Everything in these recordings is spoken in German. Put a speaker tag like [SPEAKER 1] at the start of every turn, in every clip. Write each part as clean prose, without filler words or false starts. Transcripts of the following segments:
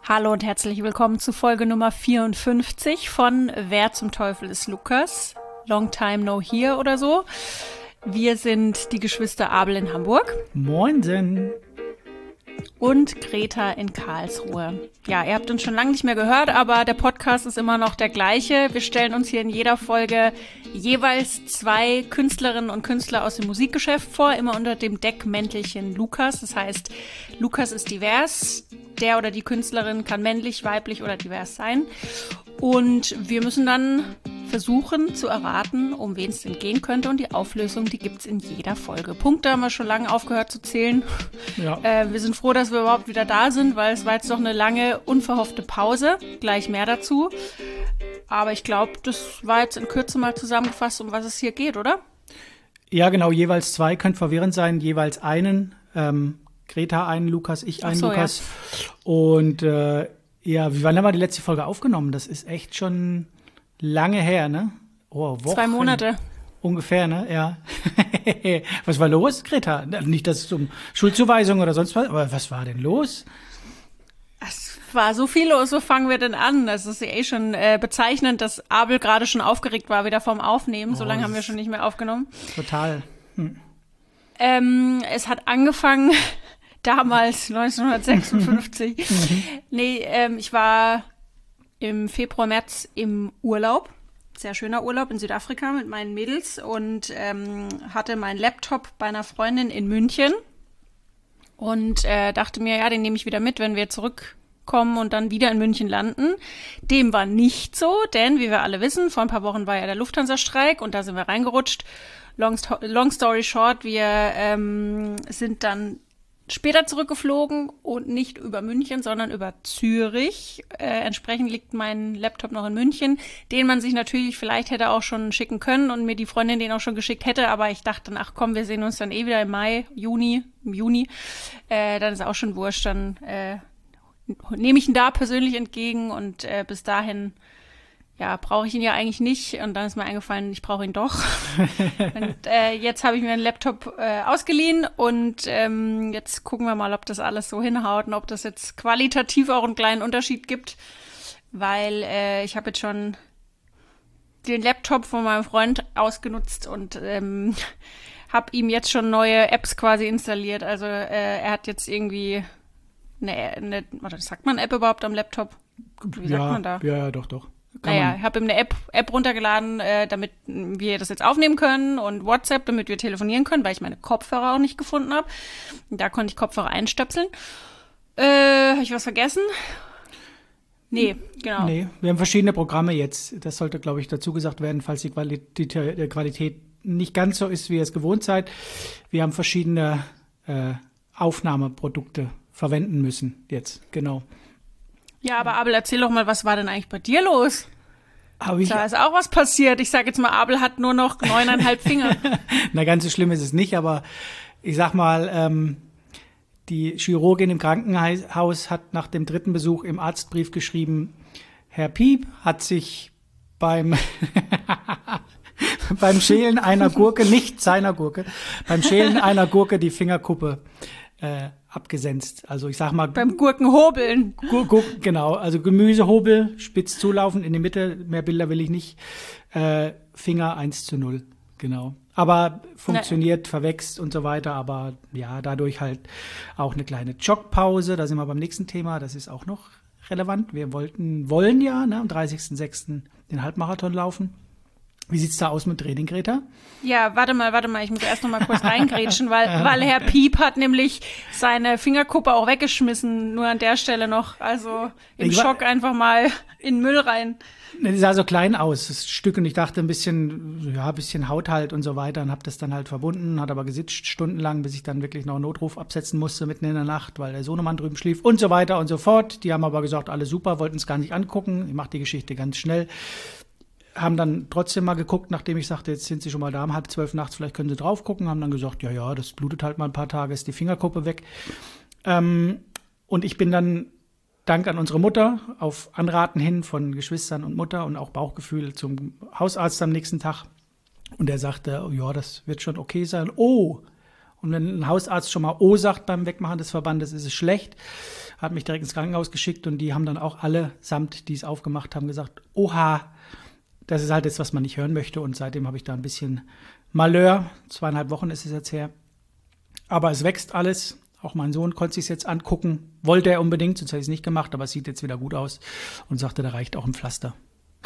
[SPEAKER 1] Hallo und herzlich willkommen zu Folge Nummer 54 von Wer zum Teufel ist Lukas? Long time no here oder so. Wir sind die Geschwister Abel in Hamburg.
[SPEAKER 2] Moinsen.
[SPEAKER 1] Und Greta in Karlsruhe. Ja, ihr habt uns schon lange nicht mehr gehört, aber der Podcast ist immer noch der gleiche. Wir stellen uns hier in jeder Folge jeweils 2 Künstlerinnen und Künstler aus dem Musikgeschäft vor, immer unter dem Deckmäntelchen Lukas. Das heißt, Lukas ist divers. Der oder die Künstlerin kann männlich, weiblich oder divers sein. Und wir müssen dann versuchen zu erraten, um wen es denn gehen könnte. Und die Auflösung, die gibt's in jeder Folge. Punkte haben wir schon lange aufgehört zu zählen. Ja. Wir sind froh, dass wir überhaupt wieder da sind, weil es war jetzt doch eine lange, unverhoffte Pause. Gleich mehr dazu. Aber ich glaube, das war jetzt in Kürze mal zusammengefasst, um was es hier geht, oder?
[SPEAKER 2] Ja, genau. Jeweils 2 könnte verwirrend sein. Jeweils einen. Greta einen, Lukas, ich einen, Lukas. Ja. Und wie wann haben wir die letzte Folge aufgenommen? Das ist echt schon lange her, ne? Oh, Wochen.
[SPEAKER 1] 2 Monate.
[SPEAKER 2] Ungefähr, ne? Ja. Was war los, Greta? Nicht, dass es um Schuldzuweisung oder sonst was, aber was war denn los?
[SPEAKER 1] Es war so viel los, wo fangen wir denn an? Das ist ja eh schon bezeichnend, dass Abel gerade schon aufgeregt war, wieder vom Aufnehmen. So lange haben wir schon nicht mehr aufgenommen.
[SPEAKER 2] Total.
[SPEAKER 1] Es hat angefangen damals, 1956. Ich war im Februar, März im Urlaub. Sehr schöner Urlaub in Südafrika mit meinen Mädels und hatte meinen Laptop bei einer Freundin in München und dachte mir, ja, den nehme ich wieder mit, wenn wir zurückkommen und dann wieder in München landen. Dem war nicht so, denn wie wir alle wissen, vor ein paar Wochen war ja der Lufthansa-Streik und da sind wir reingerutscht. Long story short, wir sind dann später zurückgeflogen und nicht über München, sondern über Zürich. Entsprechend liegt mein Laptop noch in München, den man sich natürlich vielleicht hätte auch schon schicken können und mir die Freundin den auch schon geschickt hätte, aber ich dachte dann, ach komm, wir sehen uns dann eh wieder im Juni, dann ist auch schon wurscht, dann nehme ich ihn da persönlich entgegen und bis dahin brauche ich ihn ja eigentlich nicht. Und dann ist mir eingefallen, ich brauche ihn doch. Und jetzt habe ich mir einen Laptop ausgeliehen und jetzt gucken wir mal, ob das alles so hinhaut und ob das jetzt qualitativ auch einen kleinen Unterschied gibt. Weil ich habe jetzt schon den Laptop von meinem Freund ausgenutzt und habe ihm jetzt schon neue Apps quasi installiert. Also er hat jetzt irgendwie sagt man App überhaupt am Laptop? Wie sagt man da?
[SPEAKER 2] Ja, doch.
[SPEAKER 1] Ich habe ihm eine App runtergeladen, damit wir das jetzt aufnehmen können und WhatsApp, damit wir telefonieren können, weil ich meine Kopfhörer auch nicht gefunden habe. Da konnte ich Kopfhörer einstöpseln. Habe ich was vergessen? Nee, genau.
[SPEAKER 2] Nee, wir haben verschiedene Programme jetzt. Das sollte, glaube ich, dazu gesagt werden, falls die Qualität nicht ganz so ist, wie ihr es gewohnt seid. Wir haben verschiedene Aufnahmeprodukte verwenden müssen jetzt, genau.
[SPEAKER 1] Ja, aber Abel, erzähl doch mal, was war denn eigentlich bei dir los? Da ist auch was passiert. Ich sage jetzt mal, Abel hat nur noch 9,5 Finger.
[SPEAKER 2] Na, ganz so schlimm ist es nicht, aber ich sag mal, die Chirurgin im Krankenhaus hat nach dem 3. Besuch im Arztbrief geschrieben, Herr Piep hat sich beim Schälen einer Gurke, nicht seiner Gurke, beim Schälen einer Gurke die Fingerkuppe abgesenzt. Also ich sag mal...
[SPEAKER 1] Beim Gurkenhobeln.
[SPEAKER 2] Genau, also Gemüsehobel, spitz zulaufen, in die Mitte, mehr Bilder will ich nicht. Finger 1:0, genau. Aber funktioniert, verwächst und so weiter, aber ja, dadurch halt auch eine kleine Jogpause, da sind wir beim nächsten Thema, das ist auch noch relevant. Wir wollen ja am 30.06. den Halbmarathon laufen. Wie sieht's da aus mit Training, Greta?
[SPEAKER 1] Ja, warte mal, ich muss erst noch mal kurz reingrätschen, weil Herr Piep hat nämlich seine Fingerkuppe auch weggeschmissen, nur an der Stelle noch, also im Schock einfach mal in den Müll rein.
[SPEAKER 2] Die sah so klein aus, das Stück, und ich dachte ein bisschen Haut halt und so weiter und habe das dann halt verbunden, hat aber gesitzt stundenlang, bis ich dann wirklich noch einen Notruf absetzen musste mitten in der Nacht, weil der Sohnemann drüben schlief und so weiter und so fort. Die haben aber gesagt, alles super, wollten es gar nicht angucken. Ich mache die Geschichte ganz schnell. Haben dann trotzdem mal geguckt, nachdem ich sagte, jetzt sind sie schon mal da, um 11:30 nachts, vielleicht können sie drauf gucken, haben dann gesagt, ja, das blutet halt mal ein paar Tage, ist die Fingerkuppe weg. Und ich bin dann, dank an unsere Mutter, auf Anraten hin von Geschwistern und Mutter und auch Bauchgefühl zum Hausarzt am nächsten Tag. Und der sagte, ja, das wird schon okay sein. Oh, und wenn ein Hausarzt schon mal O sagt beim Wegmachen des Verbandes, ist es schlecht. hat mich direkt ins Krankenhaus geschickt und die haben dann auch alle samt, die es aufgemacht haben, gesagt, oha, das ist halt das, was man nicht hören möchte. Und seitdem habe ich da ein bisschen Malheur. 2,5 Wochen ist es jetzt her. Aber es wächst alles. Auch mein Sohn konnte sich jetzt angucken. Wollte er unbedingt, sonst hätte ich es nicht gemacht. Aber es sieht jetzt wieder gut aus. Und sagte, da reicht auch ein Pflaster.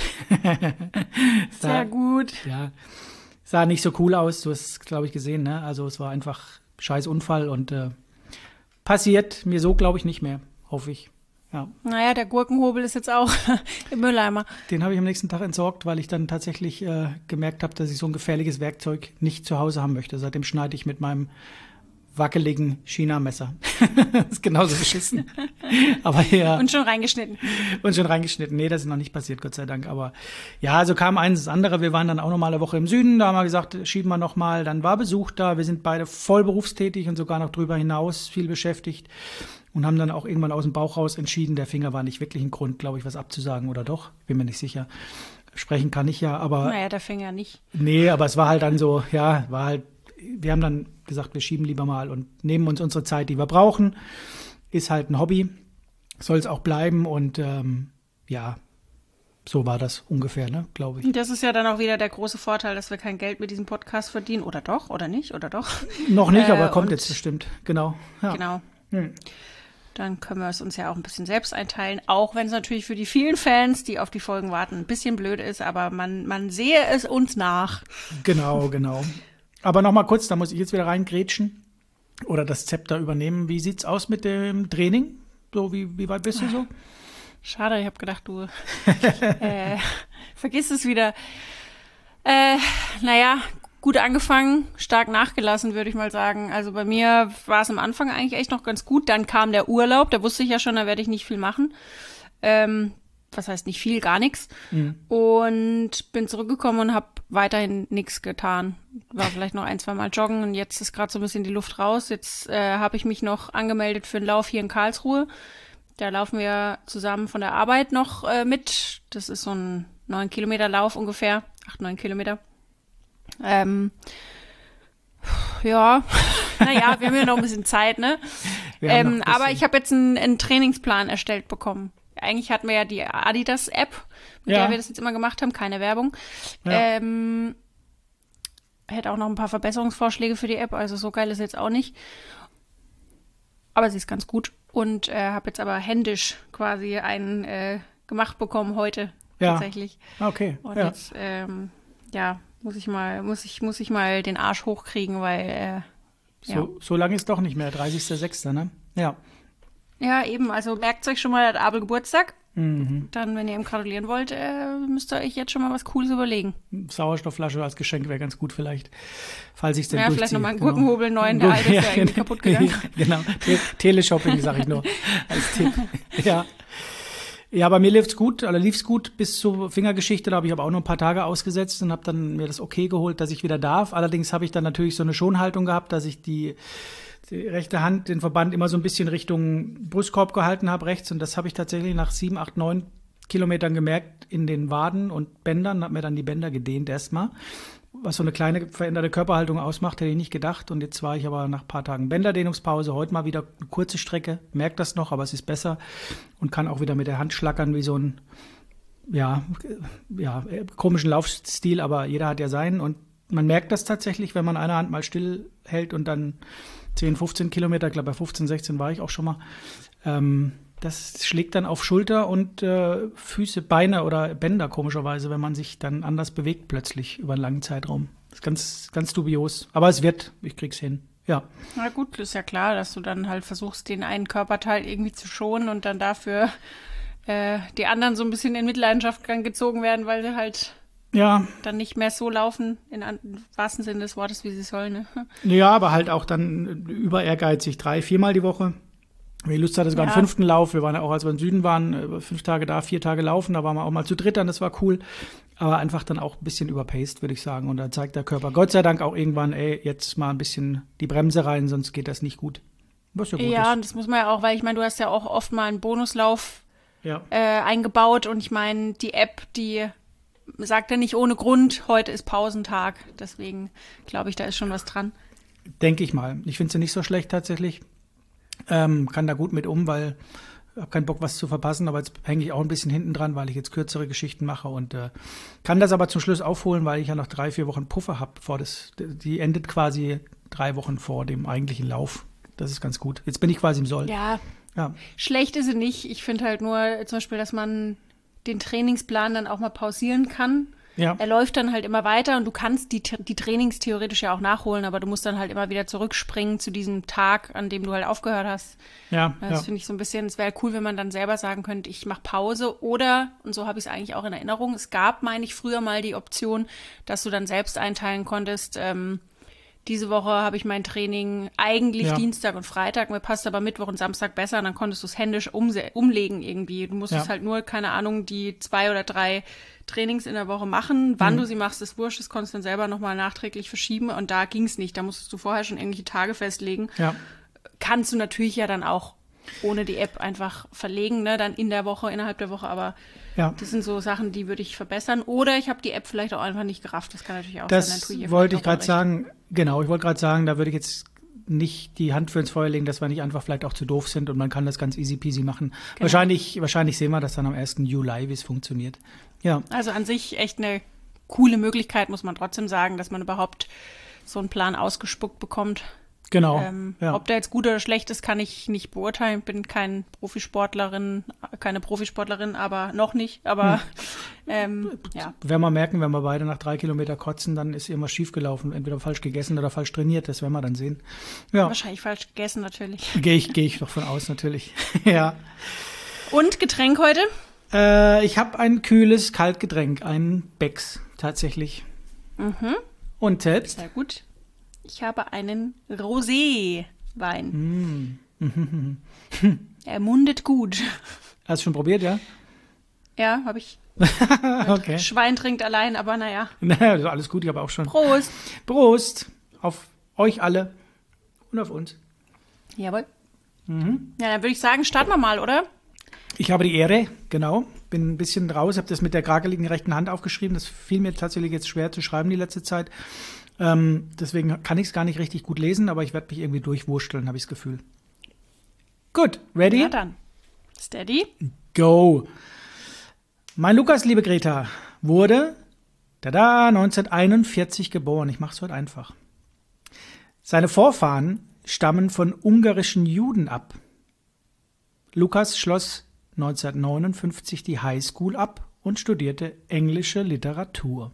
[SPEAKER 1] Sehr gut.
[SPEAKER 2] Ja, sah nicht so cool aus. Du hast es, glaube ich, gesehen, ne? Also es war einfach scheiß Unfall. Und passiert mir so, glaube ich, nicht mehr. Hoffe ich. Ja.
[SPEAKER 1] Naja, der Gurkenhobel ist jetzt auch im Mülleimer.
[SPEAKER 2] Den habe ich am nächsten Tag entsorgt, weil ich dann tatsächlich gemerkt habe, dass ich so ein gefährliches Werkzeug nicht zu Hause haben möchte. Seitdem schneide ich mit meinem wackeligen China-Messer. Das ist genauso beschissen. Aber ja.
[SPEAKER 1] Und schon reingeschnitten.
[SPEAKER 2] Nee, das ist noch nicht passiert, Gott sei Dank. Aber ja, so kam eins das andere. Wir waren dann auch noch mal eine Woche im Süden. Da haben wir gesagt, schieben wir noch mal. Dann war Besuch da. Wir sind beide voll berufstätig und sogar noch drüber hinaus viel beschäftigt. Und haben dann auch irgendwann aus dem Bauch raus entschieden, der Finger war nicht wirklich ein Grund, glaube ich, was abzusagen oder doch. Bin mir nicht sicher. Sprechen kann ich ja, aber...
[SPEAKER 1] Naja, der Finger nicht.
[SPEAKER 2] Nee, aber es war halt dann so, ja, wir haben dann gesagt, wir schieben lieber mal und nehmen uns unsere Zeit, die wir brauchen. Ist halt ein Hobby, soll es auch bleiben und ja, so war das ungefähr, ne, glaube ich.
[SPEAKER 1] Das ist ja dann auch wieder der große Vorteil, dass wir kein Geld mit diesem Podcast verdienen. Oder doch, oder nicht, oder doch.
[SPEAKER 2] Noch nicht, aber kommt jetzt bestimmt, genau. Ja.
[SPEAKER 1] Genau. Dann können wir es uns ja auch ein bisschen selbst einteilen, auch wenn es natürlich für die vielen Fans, die auf die Folgen warten, ein bisschen blöd ist, aber man sehe es uns nach.
[SPEAKER 2] Genau. Aber noch mal kurz, da muss ich jetzt wieder reingrätschen oder das Zepter übernehmen. Wie sieht's aus mit dem Training? So, wie weit bist du so?
[SPEAKER 1] Schade, ich habe gedacht, du vergiss es wieder. Naja, gut angefangen, stark nachgelassen, würde ich mal sagen. Also bei mir war es am Anfang eigentlich echt noch ganz gut. Dann kam der Urlaub, da wusste ich ja schon, da werde ich nicht viel machen. Was heißt nicht viel, gar nichts. Und bin zurückgekommen und habe weiterhin nichts getan. War vielleicht noch 1-2 Mal joggen und jetzt ist gerade so ein bisschen die Luft raus. Jetzt habe ich mich noch angemeldet für einen Lauf hier in Karlsruhe. Da laufen wir zusammen von der Arbeit noch mit. Das ist so ein 9 Kilometer Lauf ungefähr, 8-9 Kilometer. Ja, naja, wir haben ja noch ein bisschen Zeit, ne? Aber ich habe jetzt einen Trainingsplan erstellt bekommen. Eigentlich hatten wir ja die Adidas-App, mit der wir das jetzt immer gemacht haben, keine Werbung.
[SPEAKER 2] Ja.
[SPEAKER 1] Hätte auch noch ein paar Verbesserungsvorschläge für die App, also so geil ist jetzt auch nicht. Aber sie ist ganz gut und habe jetzt aber händisch quasi einen gemacht bekommen heute tatsächlich.
[SPEAKER 2] Okay.
[SPEAKER 1] Und jetzt, muss ich mal den Arsch hochkriegen, weil
[SPEAKER 2] So lange ist doch nicht mehr, 30.06., ne? Ja.
[SPEAKER 1] Ja, eben, also merkt euch schon mal, der Abel Geburtstag.
[SPEAKER 2] Mhm.
[SPEAKER 1] Dann, wenn ihr ihm gratulieren wollt, müsst ihr euch jetzt schon mal was Cooles überlegen.
[SPEAKER 2] Sauerstoffflasche als Geschenk wäre ganz gut vielleicht, falls ich es denn durchziehe.
[SPEAKER 1] Vielleicht nochmal einen Gurkenhobel, neuen, der alte ist ja irgendwie kaputt gegangen.
[SPEAKER 2] Genau, Teleshopping, sage ich nur als Tipp. Ja, bei mir lief's gut bis zur Fingergeschichte. Da habe ich aber auch nur ein paar Tage ausgesetzt und habe dann mir das okay geholt, dass ich wieder darf. Allerdings habe ich dann natürlich so eine Schonhaltung gehabt, dass ich die rechte Hand, den Verband immer so ein bisschen Richtung Brustkorb gehalten habe, rechts. Und das habe ich tatsächlich nach 7, 8, 9 Kilometern gemerkt in den Waden und Bändern. Habe mir dann die Bänder gedehnt erstmal. Was so eine kleine veränderte Körperhaltung ausmacht, hätte ich nicht gedacht. Und jetzt war ich aber nach ein paar Tagen Bänderdehnungspause. Heute mal wieder eine kurze Strecke. Merkt das noch, aber es ist besser. Und kann auch wieder mit der Hand schlackern wie so ein, komischen Laufstil. Aber jeder hat ja seinen. Und man merkt das tatsächlich, wenn man eine Hand mal still hält und dann 10, 15 Kilometer, ich glaube bei 15, 16 war ich auch schon mal. Das schlägt dann auf Schulter und Füße, Beine oder Bänder komischerweise, wenn man sich dann anders bewegt plötzlich über einen langen Zeitraum. Das ist ganz, ganz dubios. Aber ich krieg's hin. Ja.
[SPEAKER 1] Na gut, ist ja klar, dass du dann halt versuchst, den einen Körperteil irgendwie zu schonen und dann dafür die anderen so ein bisschen in Mitleidenschaft gezogen werden, weil sie halt dann nicht mehr so laufen, im wahrsten Sinne des Wortes, wie sie sollen. Ne?
[SPEAKER 2] Ja, aber halt auch dann über ehrgeizig 3, 4 Mal die Woche. Wer Lust hatte, sogar einen 5. Lauf. Wir waren ja auch, als wir im Süden waren, 5 Tage da, 4 Tage laufen. Da waren wir auch mal zu dritt dann, das war cool. Aber einfach dann auch ein bisschen überpaced, würde ich sagen. Und da zeigt der Körper Gott sei Dank auch irgendwann, jetzt mal ein bisschen die Bremse rein, sonst geht das nicht gut. Was ja gut ist.
[SPEAKER 1] Und das muss man ja auch, weil ich meine, du hast ja auch oft mal einen Bonuslauf eingebaut. Und ich meine, die App, die sagt ja nicht ohne Grund, heute ist Pausentag. Deswegen glaube ich, da ist schon was dran.
[SPEAKER 2] Denke ich mal. Ich finde sie nicht so schlecht tatsächlich. Kann da gut mit weil ich habe keinen Bock, was zu verpassen, aber jetzt hänge ich auch ein bisschen hinten dran, weil ich jetzt kürzere Geschichten mache und kann das aber zum Schluss aufholen, weil ich ja noch 3-4 Wochen Puffer habe. Die endet quasi 3 Wochen vor dem eigentlichen Lauf. Das ist ganz gut. Jetzt bin ich quasi im Soll.
[SPEAKER 1] Ja, schlecht ist sie nicht. Ich finde halt nur zum Beispiel, dass man den Trainingsplan dann auch mal pausieren kann.
[SPEAKER 2] Ja.
[SPEAKER 1] Er läuft dann halt immer weiter und du kannst die Trainings theoretisch ja auch nachholen, aber du musst dann halt immer wieder zurückspringen zu diesem Tag, an dem du halt aufgehört hast. Das finde ich so ein bisschen, es wäre cool, wenn man dann selber sagen könnte, ich mache Pause oder, und so habe ich es eigentlich auch in Erinnerung, es gab, meine ich, früher mal die Option, dass du dann selbst einteilen konntest, diese Woche habe ich mein Training eigentlich Dienstag und Freitag, mir passt aber Mittwoch und Samstag besser und dann konntest du es händisch umlegen irgendwie. Du musstest halt nur, keine Ahnung, die 2 oder 3 Trainings in der Woche machen. Wann du sie machst, ist wurscht, das konntest du dann selber nochmal nachträglich verschieben und da ging es nicht. Da musstest du vorher schon irgendwelche Tage festlegen.
[SPEAKER 2] Ja.
[SPEAKER 1] Kannst du natürlich ja dann auch ohne die App einfach verlegen, ne, dann innerhalb der Woche, aber das sind so Sachen, die würde ich verbessern. Oder ich habe die App vielleicht auch einfach nicht gerafft, das kann natürlich auch sein.
[SPEAKER 2] Das wollte ich gerade sagen, genau, ich wollte gerade sagen, da würde ich jetzt nicht die Hand für ins Feuer legen, dass wir nicht einfach vielleicht auch zu doof sind und man kann das ganz easy peasy machen. Genau. Wahrscheinlich sehen wir das dann am 1. Juli, wie es funktioniert. Ja.
[SPEAKER 1] Also an sich echt eine coole Möglichkeit, muss man trotzdem sagen, dass man überhaupt so einen Plan ausgespuckt bekommt.
[SPEAKER 2] Genau.
[SPEAKER 1] Ob der jetzt gut oder schlecht ist, kann ich nicht beurteilen. Ich bin keine Profisportlerin, aber noch nicht. Aber
[SPEAKER 2] Werden wir merken, wenn wir beide nach 3 Kilometer kotzen, dann ist irgendwas schief gelaufen. Entweder falsch gegessen oder falsch trainiert. Das werden wir dann sehen. Ja.
[SPEAKER 1] Wahrscheinlich falsch gegessen, natürlich.
[SPEAKER 2] Gehe ich doch von aus, natürlich. Ja.
[SPEAKER 1] Und Getränk heute?
[SPEAKER 2] Ich habe ein kühles Kaltgetränk, ein Becks tatsächlich.
[SPEAKER 1] Mhm.
[SPEAKER 2] Und selbst?
[SPEAKER 1] Sehr gut. Ich habe einen Rosé-Wein. Er mundet gut.
[SPEAKER 2] Hast du schon probiert, ja?
[SPEAKER 1] Ja, habe ich.
[SPEAKER 2] Okay.
[SPEAKER 1] Schwein trinkt allein, aber naja.
[SPEAKER 2] Naja, alles gut, ich habe auch schon.
[SPEAKER 1] Prost.
[SPEAKER 2] Prost auf euch alle und auf uns.
[SPEAKER 1] Jawohl. Ja, dann würde ich sagen, starten wir mal, oder?
[SPEAKER 2] Ich habe die Ehre, genau. Bin ein bisschen raus, habe das mit der krakeligen rechten Hand aufgeschrieben. Das fiel mir tatsächlich jetzt schwer zu schreiben die letzte Zeit. Deswegen kann ich es gar nicht richtig gut lesen, aber ich werde mich irgendwie durchwursteln, habe ich das Gefühl. Gut, ready?
[SPEAKER 1] Ja, dann. Steady.
[SPEAKER 2] Go. Mein Lukas, liebe Greta, wurde 1941 geboren. Ich mache es heute einfach. Seine Vorfahren stammen von ungarischen Juden ab. Lukas schloss 1959 die Highschool ab und studierte englische Literatur.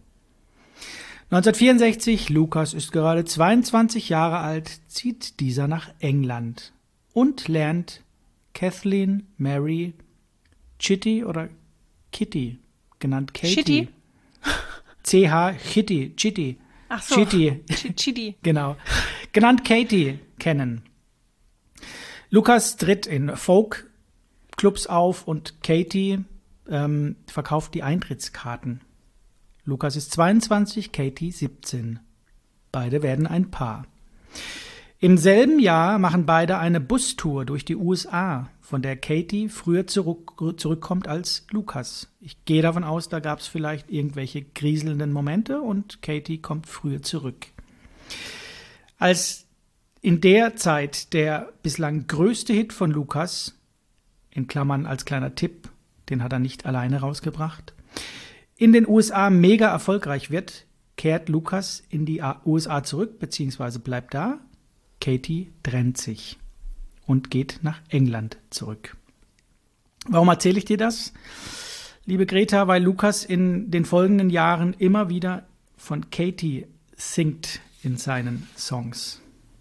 [SPEAKER 2] 1964, Lukas ist gerade 22 Jahre alt, zieht dieser nach England und lernt Kathleen Mary Chitty oder Kitty, genannt Katie. CH Chitty.
[SPEAKER 1] Ach so, Chitty.
[SPEAKER 2] Genau, genannt Katie kennen. Lukas tritt in Folk-Clubs auf und Katie verkauft die Eintrittskarten. Lukas ist 22, Katie 17. Beide werden ein Paar. Im selben Jahr machen beide eine Bustour durch die USA, von der Katie früher zurückkommt als Lukas. Ich gehe davon aus, da gab es vielleicht irgendwelche grieselnden Momente und Katie kommt früher zurück. Als in der Zeit der bislang größte Hit von Lukas, in Klammern als kleiner Tipp, den hat er nicht alleine rausgebracht, in den USA mega erfolgreich wird, kehrt Lukas in die USA zurück, beziehungsweise bleibt da. Katie trennt sich und geht nach England zurück. Warum erzähle ich dir das, liebe Greta? Weil Lukas in den folgenden Jahren immer wieder von Katie singt in seinen Songs.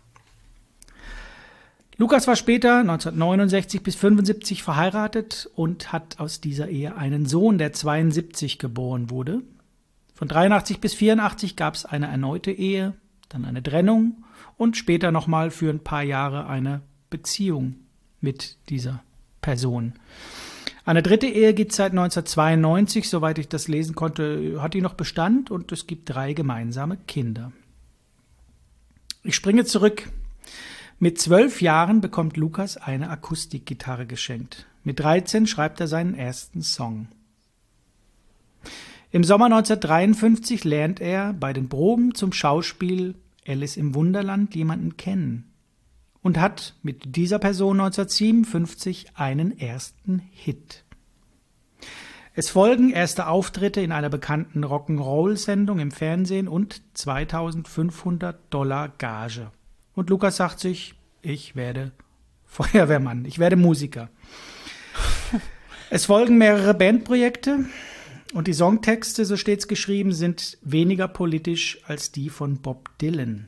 [SPEAKER 2] Lukas war später 1969 bis 1975 verheiratet und hat aus dieser Ehe einen Sohn, der 1972 geboren wurde. Von 1983 bis 1984 gab es eine erneute Ehe, dann eine Trennung und später nochmal für ein paar Jahre eine Beziehung mit dieser Person. Eine dritte Ehe gibt es seit 1992, soweit ich das lesen konnte, hat die noch Bestand und es gibt 3 gemeinsame Kinder. Ich springe zurück. Mit 12 Jahren bekommt Lukas eine Akustikgitarre geschenkt. Mit 13 schreibt er seinen ersten Song. Im Sommer 1953 lernt er bei den Proben zum Schauspiel Alice im Wunderland jemanden kennen. und hat mit dieser Person 1957 einen ersten Hit. Es folgen erste Auftritte in einer bekannten Rock'n'Roll-Sendung im Fernsehen und $2.500 Gage. Und Lukas sagt sich, ich werde Feuerwehrmann, ich werde Musiker. Es folgen mehrere Bandprojekte und die Songtexte, so steht's geschrieben, sind weniger politisch als die von Bob Dylan.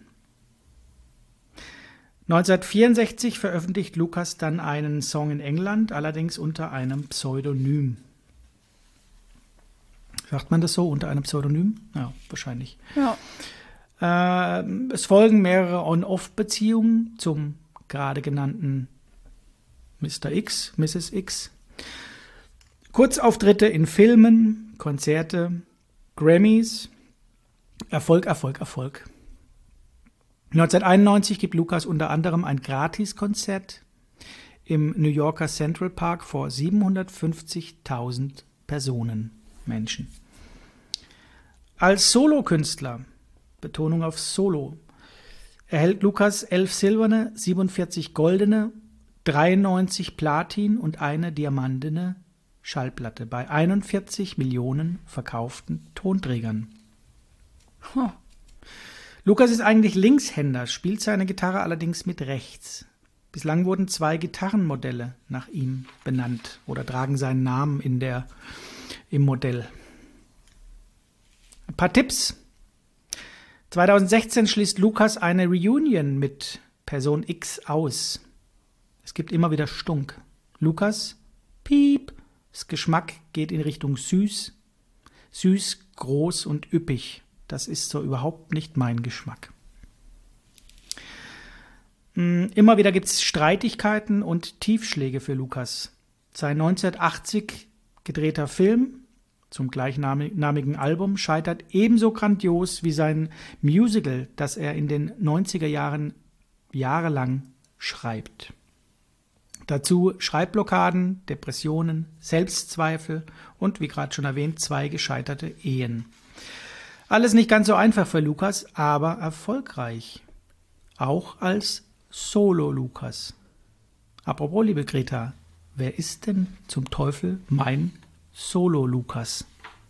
[SPEAKER 2] 1964 veröffentlicht Lukas dann einen Song in England, allerdings unter einem Pseudonym. Sagt man das so, unter einem Pseudonym? Ja, wahrscheinlich.
[SPEAKER 1] Ja.
[SPEAKER 2] Es folgen mehrere On-Off-Beziehungen zum gerade genannten Mr. X, Mrs. X. Kurzauftritte in Filmen, Konzerte, Grammys. Erfolg, Erfolg, Erfolg. 1991 gibt Lukas unter anderem ein Gratiskonzert im New Yorker Central Park vor 750.000 Personen, Menschen. Als Solokünstler, Betonung auf Solo, erhält Lukas 11 silberne, 47 goldene, 93 Platin und eine diamantene Schallplatte bei 41 Millionen verkauften Tonträgern.
[SPEAKER 1] Huh.
[SPEAKER 2] Lukas ist eigentlich Linkshänder, spielt seine Gitarre allerdings mit rechts. Bislang wurden 2 Gitarrenmodelle nach ihm benannt oder tragen seinen Namen im Modell. Ein paar Tipps. 2016 schließt Lukas eine Reunion mit Person X aus. Es gibt immer wieder Stunk. Lukas, piep, das Geschmack geht in Richtung süß. Süß, groß und üppig. Das ist so überhaupt nicht mein Geschmack. Immer wieder gibt es Streitigkeiten und Tiefschläge für Lukas. Sein 1980 gedrehter Film zum gleichnamigen Album scheitert ebenso grandios wie sein Musical, das er in den 90er Jahren jahrelang schreibt. Dazu Schreibblockaden, Depressionen, Selbstzweifel und, wie gerade schon erwähnt, 2 gescheiterte Ehen. Alles nicht ganz so einfach für Lukas, aber erfolgreich. Auch als Solo-Lukas. Apropos, liebe Greta, wer ist denn zum Teufel mein Solo-Lukas?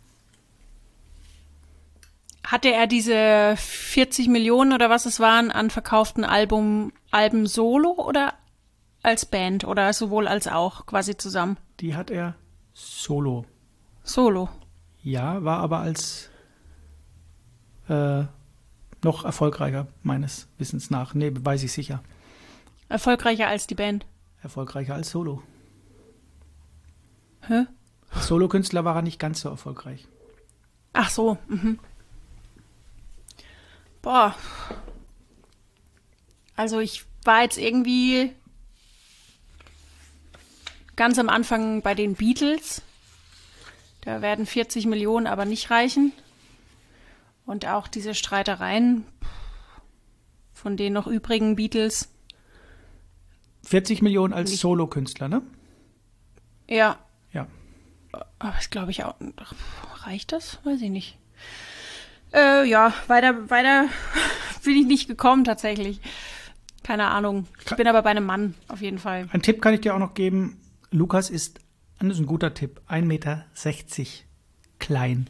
[SPEAKER 1] Hatte er diese 40 Millionen oder was es waren an verkauften Alben solo oder als Band oder sowohl als auch quasi zusammen?
[SPEAKER 2] Die hat er solo.
[SPEAKER 1] Solo.
[SPEAKER 2] Ja, war aber als noch erfolgreicher, meines Wissens nach. Nee, weiß ich sicher.
[SPEAKER 1] Erfolgreicher als die Band?
[SPEAKER 2] Erfolgreicher als Solo.
[SPEAKER 1] Hä?
[SPEAKER 2] Als Solokünstler war er nicht ganz so erfolgreich.
[SPEAKER 1] Ach so. Mhm. Boah. Also ich war jetzt irgendwie ganz am Anfang bei den Beatles. Da werden 40 Millionen aber nicht reichen. Und auch diese Streitereien von den noch übrigen Beatles.
[SPEAKER 2] 40 Millionen als Solokünstler, ne?
[SPEAKER 1] Ja.
[SPEAKER 2] Ja.
[SPEAKER 1] Aber das glaube ich auch. Reicht das? Weiß ich nicht. Ja, weiter bin ich nicht gekommen tatsächlich. Keine Ahnung. Ich bin aber bei einem Mann, auf jeden Fall.
[SPEAKER 2] Ein Tipp kann ich dir auch noch geben. Lukas ist, das ist ein guter Tipp, 1,60 Meter klein.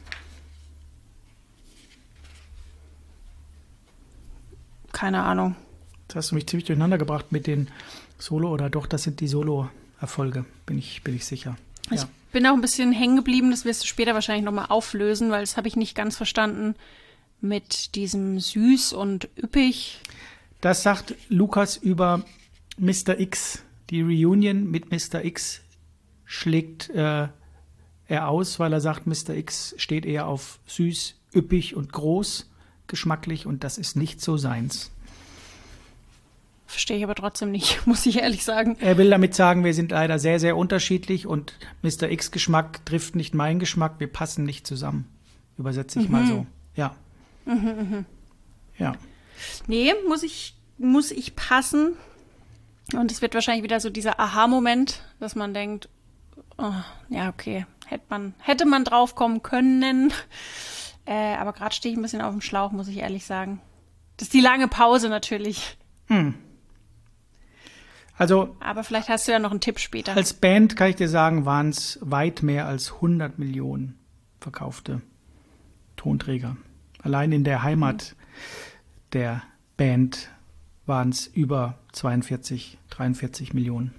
[SPEAKER 1] Keine Ahnung.
[SPEAKER 2] Das hast du mich ziemlich durcheinander gebracht mit den Solo, oder doch, das sind die Solo-Erfolge, bin ich sicher.
[SPEAKER 1] Ich bin auch ein bisschen hängen geblieben, das wirst du später wahrscheinlich nochmal auflösen, weil das habe ich nicht ganz verstanden mit diesem süß und üppig.
[SPEAKER 2] Das sagt Lukas über Mr. X. Die Reunion mit Mr. X schlägt er aus, weil er sagt, Mr. X steht eher auf süß, üppig und groß, geschmacklich, und das ist nicht so seins.
[SPEAKER 1] Verstehe ich aber trotzdem nicht, muss ich ehrlich sagen.
[SPEAKER 2] Er will damit sagen, wir sind leider sehr, sehr unterschiedlich und Mr. X Geschmack trifft nicht meinen Geschmack, wir passen nicht zusammen. Übersetze ich mal so. Ja. Ja.
[SPEAKER 1] Nee, muss ich passen. Und es wird wahrscheinlich wieder so dieser Aha-Moment, dass man denkt, oh, ja, okay, hätte man drauf kommen können. Aber gerade stehe ich ein bisschen auf dem Schlauch, muss ich ehrlich sagen. Das ist die lange Pause natürlich.
[SPEAKER 2] Also
[SPEAKER 1] Aber vielleicht hast du ja noch einen Tipp später.
[SPEAKER 2] als Band kann ich dir sagen, waren es weit mehr als 100 Millionen verkaufte Tonträger. Allein in der Heimat der Band waren es über 42, 43 Millionen.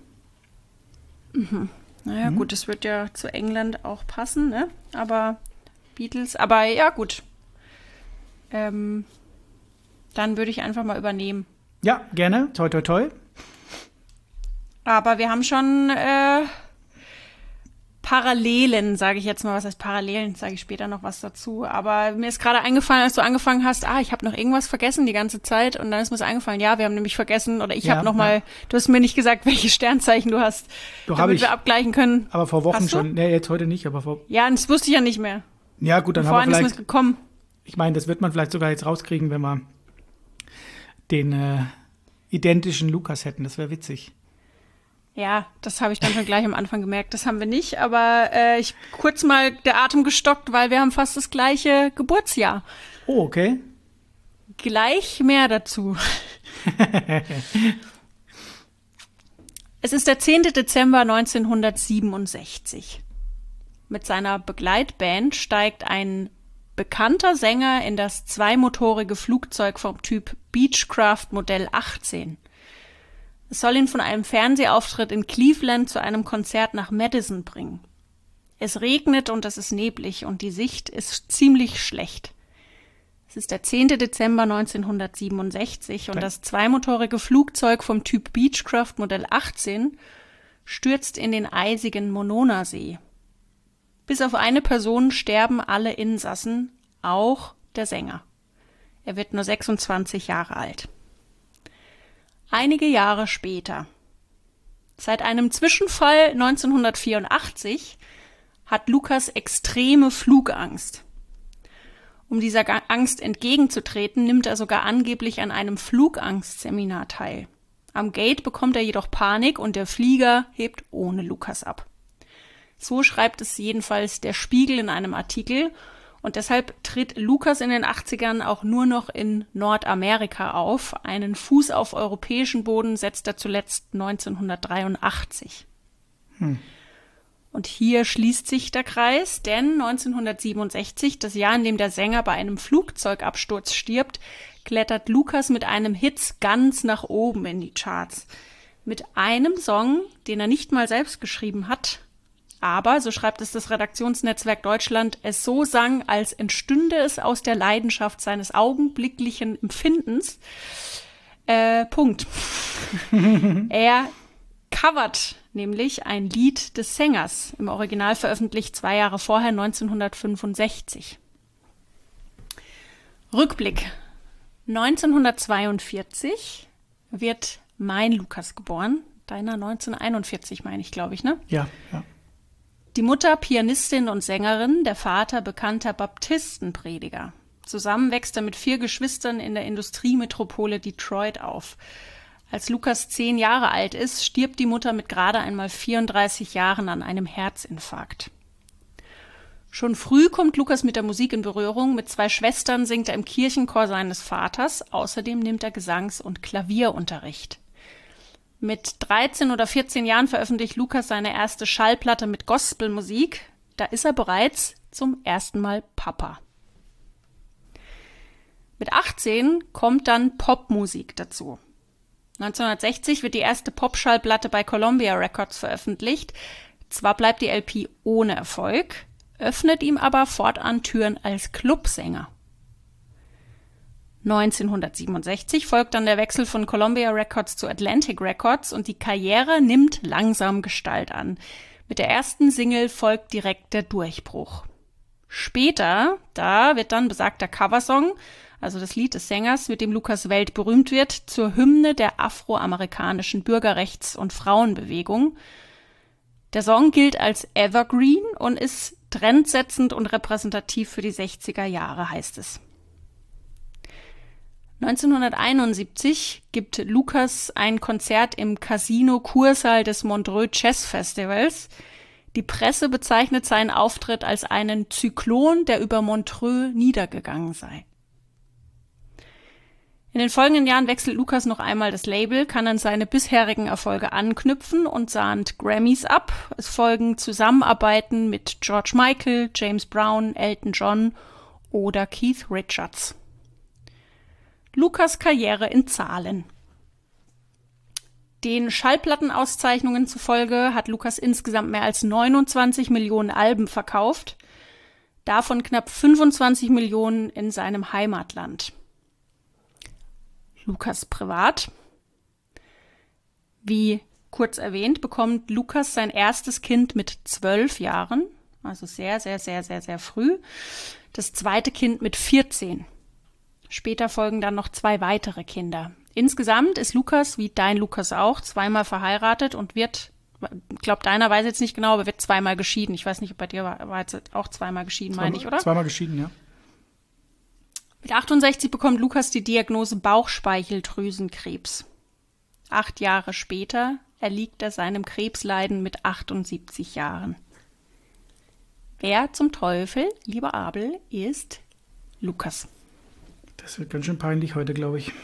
[SPEAKER 1] Naja, gut, das wird ja zu England auch passen, ne? Aber Beatles, aber ja, gut. Dann würde ich einfach mal übernehmen.
[SPEAKER 2] Ja, gerne. Toi, toi, toi.
[SPEAKER 1] Aber wir haben schon Parallelen, sage ich jetzt mal. Was heißt Parallelen? Sage ich später noch was dazu. Aber mir ist gerade eingefallen, als du angefangen hast, ich habe noch irgendwas vergessen die ganze Zeit. Und dann ist mir so eingefallen, ja, wir haben nämlich vergessen, oder ich habe noch mal, du hast mir nicht gesagt, welche Sternzeichen du hast,
[SPEAKER 2] Doch,
[SPEAKER 1] damit wir abgleichen können.
[SPEAKER 2] Aber vor Wochen
[SPEAKER 1] Hast du?
[SPEAKER 2] schon. Nee, jetzt heute nicht, aber vor...
[SPEAKER 1] Ja, das wusste ich ja nicht mehr.
[SPEAKER 2] Ja, gut, dann haben wir
[SPEAKER 1] Vorhin ist
[SPEAKER 2] vielleicht...
[SPEAKER 1] mir's gekommen.
[SPEAKER 2] Ich meine, das wird man vielleicht sogar jetzt rauskriegen, wenn wir den identischen Lukas hätten. Das wäre witzig.
[SPEAKER 1] Ja, das habe ich dann schon gleich am Anfang gemerkt. Das haben wir nicht, aber ich kurz mal der Atem gestockt, weil wir haben fast das gleiche Geburtsjahr.
[SPEAKER 2] Oh, okay.
[SPEAKER 1] Gleich mehr dazu. Es ist der 10. Dezember 1967. Mit seiner Begleitband steigt ein bekannter Sänger in das zweimotorige Flugzeug vom Typ Beechcraft Modell 18. Es soll ihn von einem Fernsehauftritt in Cleveland zu einem Konzert nach Madison bringen. Es regnet und es ist neblig und die Sicht ist ziemlich schlecht. Es ist der 10. Dezember 1967 und das zweimotorige Flugzeug vom Typ Beechcraft Modell 18 stürzt in den eisigen Monona-See. Bis auf eine Person sterben alle Insassen, auch der Sänger. Er wird nur 26 Jahre alt. Einige Jahre später. Seit einem Zwischenfall 1984 hat Lukas extreme Flugangst. Um dieser Angst entgegenzutreten, nimmt er sogar angeblich an einem Flugangstseminar teil. Am Gate bekommt er jedoch Panik und der Flieger hebt ohne Lukas ab. So schreibt es jedenfalls der Spiegel in einem Artikel und deshalb tritt Lukas in den 80ern auch nur noch in Nordamerika auf. Einen Fuß auf europäischen Boden setzt er zuletzt 1983. Und hier schließt sich der Kreis, denn 1967, das Jahr, in dem der Sänger bei einem Flugzeugabsturz stirbt, klettert Lukas mit einem Hit ganz nach oben in die Charts. Mit einem Song, den er nicht mal selbst geschrieben hat, aber, so schreibt es das Redaktionsnetzwerk Deutschland, es so sang, als entstünde es aus der Leidenschaft seines augenblicklichen Empfindens. Punkt. Er covert nämlich ein Lied des Sängers, im Original veröffentlicht 2 Jahre vorher, 1965. Rückblick. 1942 wird mein Lukas geboren. Deiner 1941, meine ich, glaube ich, ne?
[SPEAKER 2] Ja, ja.
[SPEAKER 1] Die Mutter Pianistin und Sängerin, der Vater bekannter Baptistenprediger. Zusammen wächst er mit 4 Geschwistern in der Industriemetropole Detroit auf. Als Lukas 10 Jahre alt ist, stirbt die Mutter mit gerade einmal 34 Jahren an einem Herzinfarkt. Schon früh kommt Lukas mit der Musik in Berührung. Mit 2 Schwestern singt er im Kirchenchor seines Vaters. Außerdem nimmt er Gesangs- und Klavierunterricht. Mit 13 oder 14 Jahren veröffentlicht Lukas seine erste Schallplatte mit Gospelmusik. Da ist er bereits zum ersten Mal Papa. Mit 18 kommt dann Popmusik dazu. 1960 wird die erste Popschallplatte bei Columbia Records veröffentlicht. Zwar bleibt die LP ohne Erfolg, öffnet ihm aber fortan Türen als Clubsänger. 1967 folgt dann der Wechsel von Columbia Records zu Atlantic Records und die Karriere nimmt langsam Gestalt an. Mit der ersten Single folgt direkt der Durchbruch. Später, da wird dann besagter Coversong, also das Lied des Sängers, mit dem Lukas weltberühmt wird, zur Hymne der afroamerikanischen Bürgerrechts- und Frauenbewegung. Der Song gilt als Evergreen und ist trendsetzend und repräsentativ für die 60er Jahre, heißt es. 1971 gibt Lukas ein Konzert im Casino-Kursaal des Montreux Jazz Festivals. Die Presse bezeichnet seinen Auftritt als einen Zyklon, der über Montreux niedergegangen sei. In den folgenden Jahren wechselt Lucas noch einmal das Label, kann an seine bisherigen Erfolge anknüpfen und sahnt Grammys ab. Es folgen Zusammenarbeiten mit George Michael, James Brown, Elton John oder Keith Richards. Lucas' Karriere in Zahlen. Den Schallplattenauszeichnungen zufolge hat Lucas insgesamt mehr als 29 Millionen Alben verkauft, davon knapp 25 Millionen in seinem Heimatland. Lucas privat. Wie kurz erwähnt, bekommt Lucas sein erstes Kind mit 12 Jahren, also sehr, sehr, sehr, sehr, sehr früh. Das zweite Kind mit 14. Später folgen dann noch 2 weitere Kinder. Insgesamt ist Lucas, wie dein Lukas auch, 2-mal verheiratet und wird, ich glaube, deiner weiß jetzt nicht genau, aber wird 2-mal geschieden. Ich weiß nicht, ob bei dir war jetzt auch 2-mal geschieden, meine ich, oder?
[SPEAKER 2] 2-mal geschieden, ja.
[SPEAKER 1] Mit 68 bekommt Lucas die Diagnose Bauchspeicheldrüsenkrebs. 8 Jahre später erliegt er seinem Krebsleiden mit 78 Jahren. Wer zum Teufel, lieber Abel, ist Lucas?
[SPEAKER 2] Das wird ganz schön peinlich heute, glaube ich.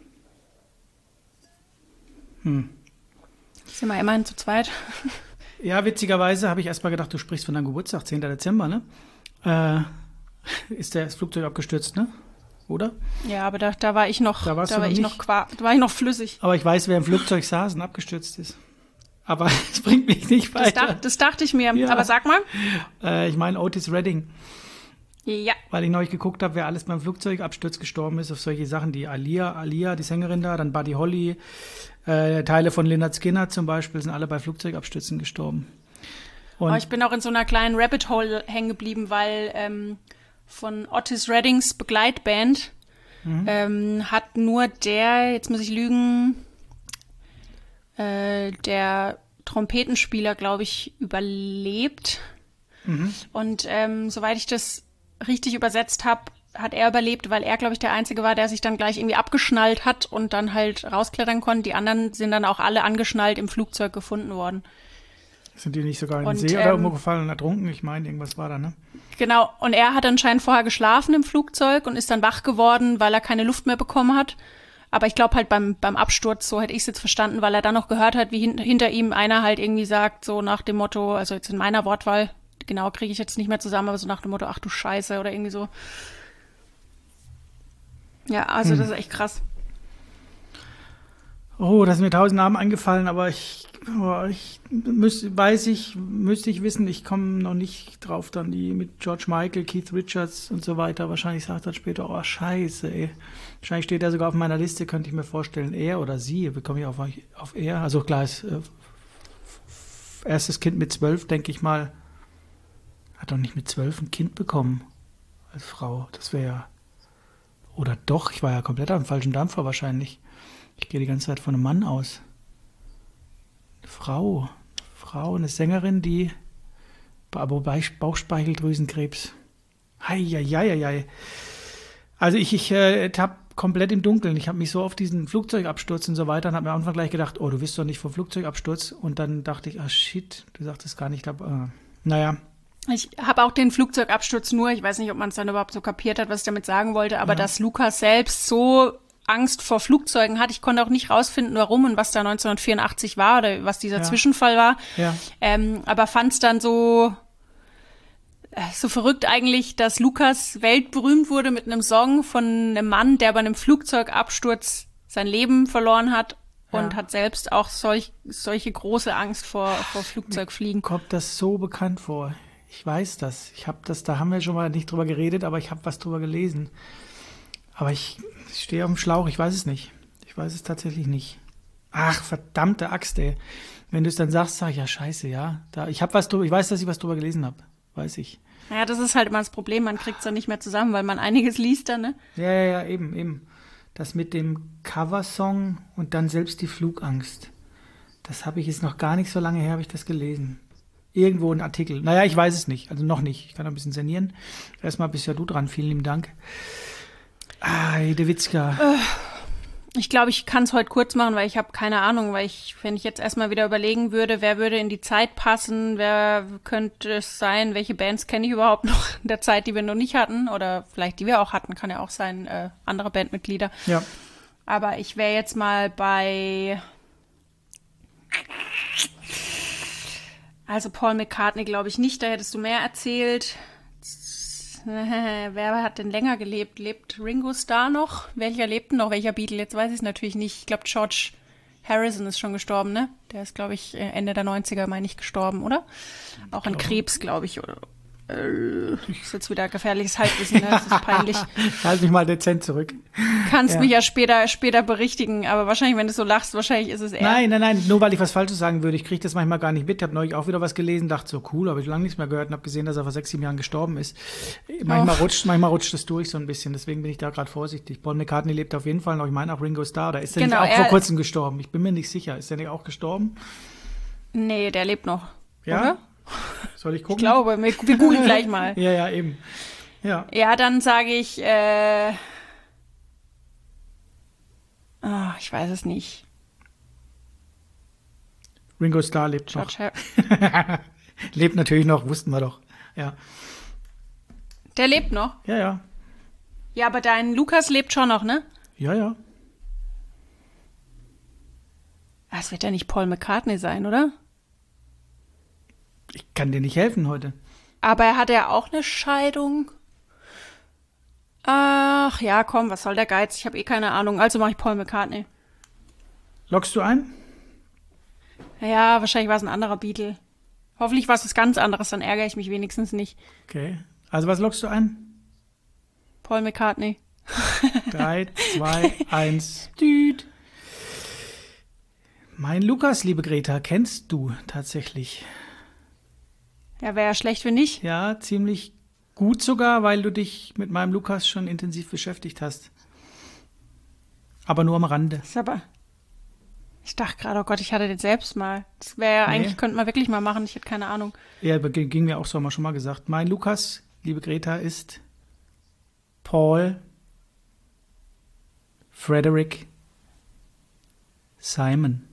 [SPEAKER 1] Sind wir immerhin zu zweit.
[SPEAKER 2] Ja, witzigerweise habe ich erst mal gedacht, du sprichst von deinem Geburtstag, 10. Dezember, ne? Ist das Flugzeug abgestürzt, ne? Oder?
[SPEAKER 1] Ja, aber da war ich noch,
[SPEAKER 2] da war ich
[SPEAKER 1] noch flüssig.
[SPEAKER 2] Aber ich weiß, wer im Flugzeug saß und abgestürzt ist. Aber es bringt mich nicht weiter.
[SPEAKER 1] Das dachte ich mir.
[SPEAKER 2] Ja.
[SPEAKER 1] Aber sag mal.
[SPEAKER 2] Ich meine Otis Redding.
[SPEAKER 1] Ja.
[SPEAKER 2] Weil ich neulich geguckt habe, wer alles beim Flugzeugabsturz gestorben ist, auf solche Sachen, die Alia, die Sängerin da, dann Buddy Holly, Teile von Lynyrd Skynyrd zum Beispiel, sind alle bei Flugzeugabstürzen gestorben. Und
[SPEAKER 1] ich bin auch in so einer kleinen Rabbit Hole hängen geblieben, weil von Otis Reddings Begleitband hat nur jetzt muss ich lügen, der Trompetenspieler, glaube ich, überlebt. Und soweit ich das richtig übersetzt habe, hat er überlebt, weil er, glaube ich, der Einzige war, der sich dann gleich irgendwie abgeschnallt hat und dann halt rausklettern konnte. Die anderen sind dann auch alle angeschnallt im Flugzeug gefunden worden.
[SPEAKER 2] Sind die nicht sogar in den See oder irgendwo gefallen und ertrunken? Ich meine, irgendwas war da, ne?
[SPEAKER 1] Genau, und er hat anscheinend vorher geschlafen im Flugzeug und ist dann wach geworden, weil er keine Luft mehr bekommen hat. Aber ich glaube halt beim Absturz, so hätte ich es jetzt verstanden, weil er dann noch gehört hat, wie hinter ihm einer halt irgendwie sagt, so nach dem Motto, also jetzt in meiner Wortwahl, genau kriege ich jetzt nicht mehr zusammen, aber so nach dem Motto, ach du Scheiße oder irgendwie so. Ja, also das ist echt krass.
[SPEAKER 2] Oh, da sind mir 1000 Namen eingefallen, aber müsste ich wissen, ich komme noch nicht drauf, dann die mit George Michael, Keith Richards und so weiter. Wahrscheinlich sagt er später, oh scheiße, ey. Wahrscheinlich steht er sogar auf meiner Liste, könnte ich mir vorstellen, er oder sie, bekomme ich auf er. Also klar, ist erstes Kind mit 12, denke ich mal, hat doch nicht mit 12 ein Kind bekommen als Frau. Das wäre ja, oder doch, ich war ja komplett am falschen Dampfer wahrscheinlich. Ich gehe die ganze Zeit von einem Mann aus. Frau, eine Sängerin, die Bauchspeicheldrüsenkrebs. Heieieiei. Also ich tapp komplett im Dunkeln. Ich habe mich so auf diesen Flugzeugabsturz und so weiter und habe mir am Anfang gleich gedacht, oh, du bist doch nicht vom Flugzeugabsturz. Und dann dachte ich, ah shit, du sagtest gar nicht. Naja.
[SPEAKER 1] Ich habe auch den Flugzeugabsturz nur, ich weiß nicht, ob man es dann überhaupt so kapiert hat, was ich damit sagen wollte, aber dass Lucas selbst so Angst vor Flugzeugen hat. Ich konnte auch nicht rausfinden, warum und was da 1984 war oder was dieser Zwischenfall war. Ja. Aber fand es dann so verrückt eigentlich, dass Lucas weltberühmt wurde mit einem Song von einem Mann, der bei einem Flugzeugabsturz sein Leben verloren hat und hat selbst auch solche große Angst vor Flugzeugfliegen.
[SPEAKER 2] Mir kommt das so bekannt vor. Ich weiß das. Da haben wir schon mal nicht drüber geredet, aber ich habe was drüber gelesen. Aber ich stehe auf dem Schlauch, ich weiß es nicht. Ich weiß es tatsächlich nicht. Ach, verdammte Axt, ey. Wenn du es dann sagst, sag ich, ja, scheiße, ja. Ich weiß, dass ich was drüber gelesen habe. Weiß ich.
[SPEAKER 1] Ja, das ist halt immer das Problem, man kriegt es dann nicht mehr zusammen, weil man einiges liest dann, ne?
[SPEAKER 2] Ja, eben. Das mit dem Coversong und dann selbst die Flugangst. Das habe ich jetzt noch gar nicht so lange her, habe ich das gelesen. Irgendwo ein Artikel. Naja, ich weiß es nicht. Also noch nicht. Ich kann noch ein bisschen sanieren. Erstmal bist ja du dran. Vielen lieben Dank. Heidewitzka.
[SPEAKER 1] Ich glaube, ich kann es heute kurz machen, weil ich habe keine Ahnung, wenn ich jetzt erstmal wieder überlegen würde, wer würde in die Zeit passen, wer könnte es sein, welche Bands kenne ich überhaupt noch in der Zeit, die wir noch nicht hatten oder vielleicht die wir auch hatten, kann ja auch sein, andere Bandmitglieder.
[SPEAKER 2] Ja.
[SPEAKER 1] Aber ich wäre jetzt mal bei... Also Paul McCartney glaube ich nicht, da hättest du mehr erzählt. Wer hat denn länger gelebt? Lebt Ringo Starr noch? Welcher lebt denn noch? Welcher Beatle? Jetzt weiß ich es natürlich nicht. Ich glaube, George Harrison ist schon gestorben, ne? Der ist, glaube ich, Ende der 90er, meine ich, gestorben, oder? Auch an Krebs, glaube ich. Ist jetzt wieder gefährliches Halbwissen, ne? Das ist peinlich.
[SPEAKER 2] Halt mich mal dezent zurück.
[SPEAKER 1] Kannst mich ja später berichtigen, aber wahrscheinlich, wenn du so lachst, wahrscheinlich ist es eher...
[SPEAKER 2] Nein, nur weil ich was Falsches sagen würde. Ich kriege das manchmal gar nicht mit. Ich habe neulich auch wieder was gelesen, dachte so, cool, habe ich lange nichts mehr gehört und habe gesehen, dass er vor 6, 7 Jahren gestorben ist. Manchmal rutscht das durch so ein bisschen, deswegen bin ich da gerade vorsichtig. Paul McCartney lebt auf jeden Fall noch, ich meine auch Ringo Starr, oder ist der nicht auch vor kurzem gestorben? Ich bin mir nicht sicher. Ist der nicht auch gestorben?
[SPEAKER 1] Nee, der lebt noch,
[SPEAKER 2] ja?
[SPEAKER 1] Oder?
[SPEAKER 2] Soll ich gucken?
[SPEAKER 1] Ich glaube, wir googeln gleich mal.
[SPEAKER 2] Ja, eben.
[SPEAKER 1] Ja, dann sage ich, ich weiß es nicht.
[SPEAKER 2] Ringo Starr lebt noch. Lebt natürlich noch, wussten wir doch. Ja.
[SPEAKER 1] Der lebt noch?
[SPEAKER 2] Ja.
[SPEAKER 1] Ja, aber dein Lukas lebt schon noch, ne?
[SPEAKER 2] Ja.
[SPEAKER 1] Das wird ja nicht Paul McCartney sein, oder?
[SPEAKER 2] Ich kann dir nicht helfen heute.
[SPEAKER 1] Aber er hatte ja auch eine Scheidung. Ach ja, komm, was soll der Geiz? Ich habe eh keine Ahnung. Also mache ich Paul McCartney.
[SPEAKER 2] Loggst du ein?
[SPEAKER 1] Ja, wahrscheinlich war es ein anderer Beatle. Hoffentlich war es was ganz anderes, dann ärgere ich mich wenigstens nicht.
[SPEAKER 2] Okay. Also was loggst du ein?
[SPEAKER 1] Paul McCartney.
[SPEAKER 2] 3, 2, 1. Düt. Mein Lukas, liebe Greta, kennst du tatsächlich?
[SPEAKER 1] Ja, wäre ja schlecht, wenn nicht.
[SPEAKER 2] Ja, ziemlich gut sogar, weil du dich mit meinem Lukas schon intensiv beschäftigt hast. Aber nur am Rande.
[SPEAKER 1] Das ist aber... Ich dachte gerade, oh Gott, ich hatte den selbst mal. Das wäre ja eigentlich, könnte man wirklich mal machen, ich hätte keine Ahnung.
[SPEAKER 2] Ja, ging mir auch so, haben wir schon mal gesagt. Mein Lukas, liebe Greta, ist Paul Frederick Simon.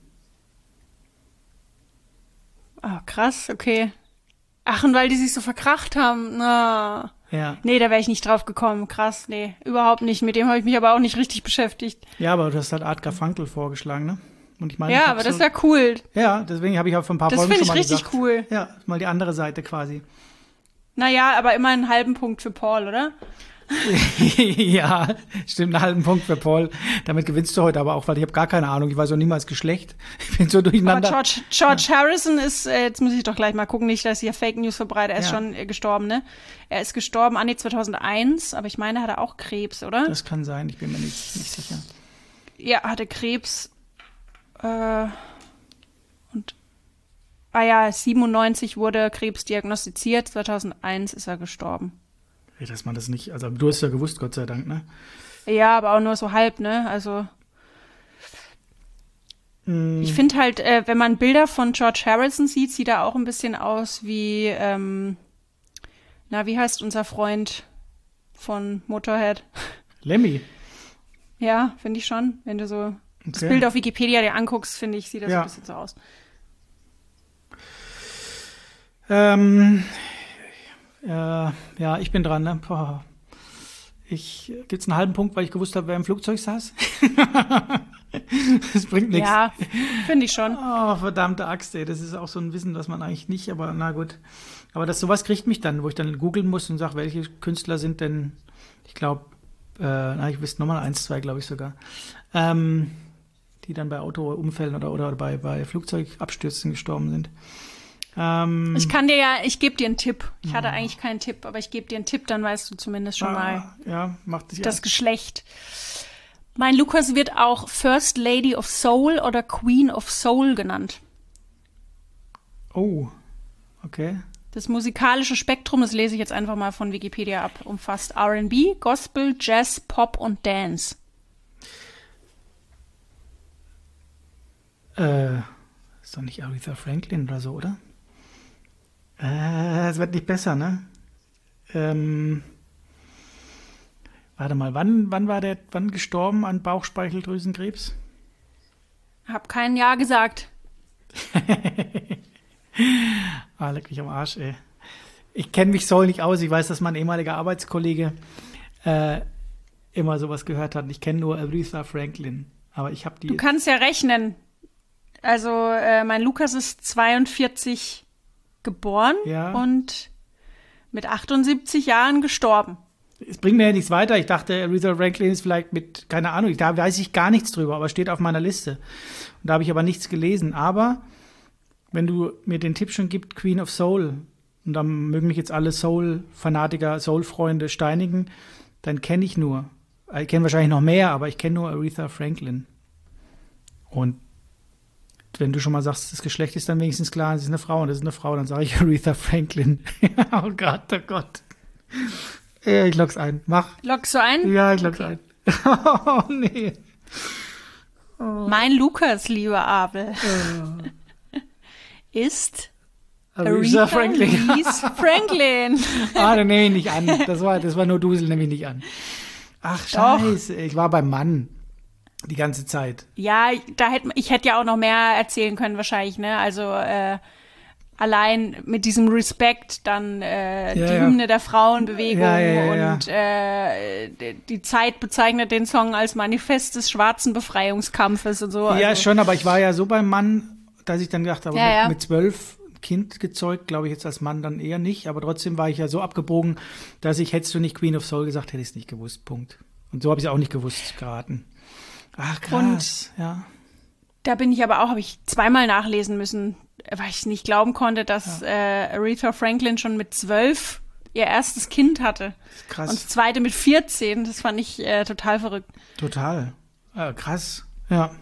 [SPEAKER 1] Oh, krass, okay. Ach, und weil die sich so verkracht haben. Na.
[SPEAKER 2] Ja.
[SPEAKER 1] Nee, da wäre ich nicht drauf gekommen. Krass, nee, überhaupt nicht. Mit dem habe ich mich aber auch nicht richtig beschäftigt.
[SPEAKER 2] Ja, aber du hast halt Art Garfunkel vorgeschlagen, ne? Und ich meine,
[SPEAKER 1] ja, aber das wäre cool.
[SPEAKER 2] Ja, deswegen habe ich auch vor ein paar Folgen schon mal gesagt. Das
[SPEAKER 1] finde ich richtig cool.
[SPEAKER 2] Ja, mal die andere Seite quasi.
[SPEAKER 1] Naja, aber immer einen halben Punkt für Paul, oder?
[SPEAKER 2] Ja, stimmt, einen halben Punkt für Paul. Damit gewinnst du heute aber auch, weil ich habe gar keine Ahnung. Ich weiß auch niemals Geschlecht. Ich bin so durcheinander.
[SPEAKER 1] Aber George Harrison ist, jetzt muss ich doch gleich mal gucken, nicht, dass ich hier Fake News verbreite. Er ist schon gestorben, ne? Er ist gestorben, 2001, aber ich meine, hat er auch Krebs, oder?
[SPEAKER 2] Das kann sein, ich bin mir nicht sicher.
[SPEAKER 1] Ja, hatte Krebs. Und 97 wurde Krebs diagnostiziert, 2001 ist er gestorben.
[SPEAKER 2] Dass man das nicht, also du hast ja gewusst, Gott sei Dank, ne?
[SPEAKER 1] Ja, aber auch nur so halb, ne? Also ich finde halt, wenn man Bilder von George Harrison sieht, sieht er auch ein bisschen aus wie, wie heißt unser Freund von Motorhead?
[SPEAKER 2] Lemmy.
[SPEAKER 1] Ja, finde ich schon. Wenn du so das Bild auf Wikipedia dir anguckst, finde ich, sieht das ein bisschen so aus. Ja, ich bin dran, ne? Boah. Gibt's einen halben Punkt, weil ich gewusst habe, wer im Flugzeug saß? Das bringt nichts. Ja, finde ich schon.
[SPEAKER 2] Oh, verdammte Axt, ey. Das ist auch so ein Wissen, das man eigentlich nicht, aber na gut. Aber sowas kriegt mich dann, wo ich dann googeln muss und sage, welche Künstler sind denn, ich glaube, ich wüsste nochmal 1, 2, glaube ich sogar, die dann bei Autounfällen oder bei Flugzeugabstürzen gestorben sind.
[SPEAKER 1] Ich gebe dir einen Tipp. Ich hatte eigentlich keinen Tipp, aber ich gebe dir einen Tipp, dann weißt du zumindest schon mal das Geschlecht. Mein Lukas wird auch First Lady of Soul oder Queen of Soul genannt.
[SPEAKER 2] Oh, okay.
[SPEAKER 1] Das musikalische Spektrum, das lese ich jetzt einfach mal von Wikipedia ab, umfasst R&B, Gospel, Jazz, Pop und Dance.
[SPEAKER 2] Ist doch nicht Aretha Franklin oder so, oder? Es wird nicht besser, ne? Warte mal, wann gestorben an Bauchspeicheldrüsenkrebs?
[SPEAKER 1] Hab kein Ja gesagt.
[SPEAKER 2] Leck mich am Arsch, ey. Ich kenne mich Soul nicht aus. Ich weiß, dass mein ehemaliger Arbeitskollege immer sowas gehört hat. Ich kenne nur Aretha Franklin, aber ich habe die...
[SPEAKER 1] Du kannst ja rechnen. Also mein Lukas ist 42 geboren und mit 78 Jahren gestorben.
[SPEAKER 2] Es bringt mir ja nichts weiter. Ich dachte, Aretha Franklin ist vielleicht mit, keine Ahnung, da weiß ich gar nichts drüber, aber steht auf meiner Liste. Und da habe ich aber nichts gelesen. Aber wenn du mir den Tipp schon gibst, Queen of Soul, und dann mögen mich jetzt alle Soul-Fanatiker, Soul-Freunde steinigen, dann kenne ich kenne wahrscheinlich noch mehr, aber ich kenne nur Aretha Franklin. Und wenn du schon mal sagst, das Geschlecht ist dann wenigstens klar, es ist eine Frau und das ist eine Frau, dann sage ich Aretha Franklin. Oh Gott, oh Gott. Ja, ich log's ein. Mach.
[SPEAKER 1] Loggst du ein?
[SPEAKER 2] Ja, ich log's ein. Oh, nee.
[SPEAKER 1] Oh. Mein Lukas, lieber Abel, ist
[SPEAKER 2] Aretha Franklin.
[SPEAKER 1] Franklin.
[SPEAKER 2] Den nehme ich nicht an. Das war nur Dusel, nehme ich nicht an. Ach, scheiße. Ich war beim Mann die ganze Zeit.
[SPEAKER 1] Ja, ich hätte ja auch noch mehr erzählen können wahrscheinlich, ne? Also, allein mit diesem Respekt dann die Hymne der Frauenbewegung und die Zeit bezeichnet den Song als Manifest des schwarzen Befreiungskampfes und so.
[SPEAKER 2] Ja,
[SPEAKER 1] also.
[SPEAKER 2] schon, aber ich war ja so beim Mann, dass ich dann gedacht habe, mit 12 Kind gezeugt, glaube ich jetzt als Mann dann eher nicht, aber trotzdem war ich ja so abgebogen, dass hättest du nicht Queen of Soul gesagt, hätte ich es nicht gewusst, Punkt. Und so habe ich es auch nicht gewusst geraten. Ach, krass, ja.
[SPEAKER 1] Da bin ich aber auch, habe ich zweimal nachlesen müssen, weil ich nicht glauben konnte, dass Aretha Franklin schon mit 12 ihr erstes Kind hatte.
[SPEAKER 2] Krass.
[SPEAKER 1] Und das zweite mit 14. Das fand ich total verrückt.
[SPEAKER 2] Total. Krass. Ja.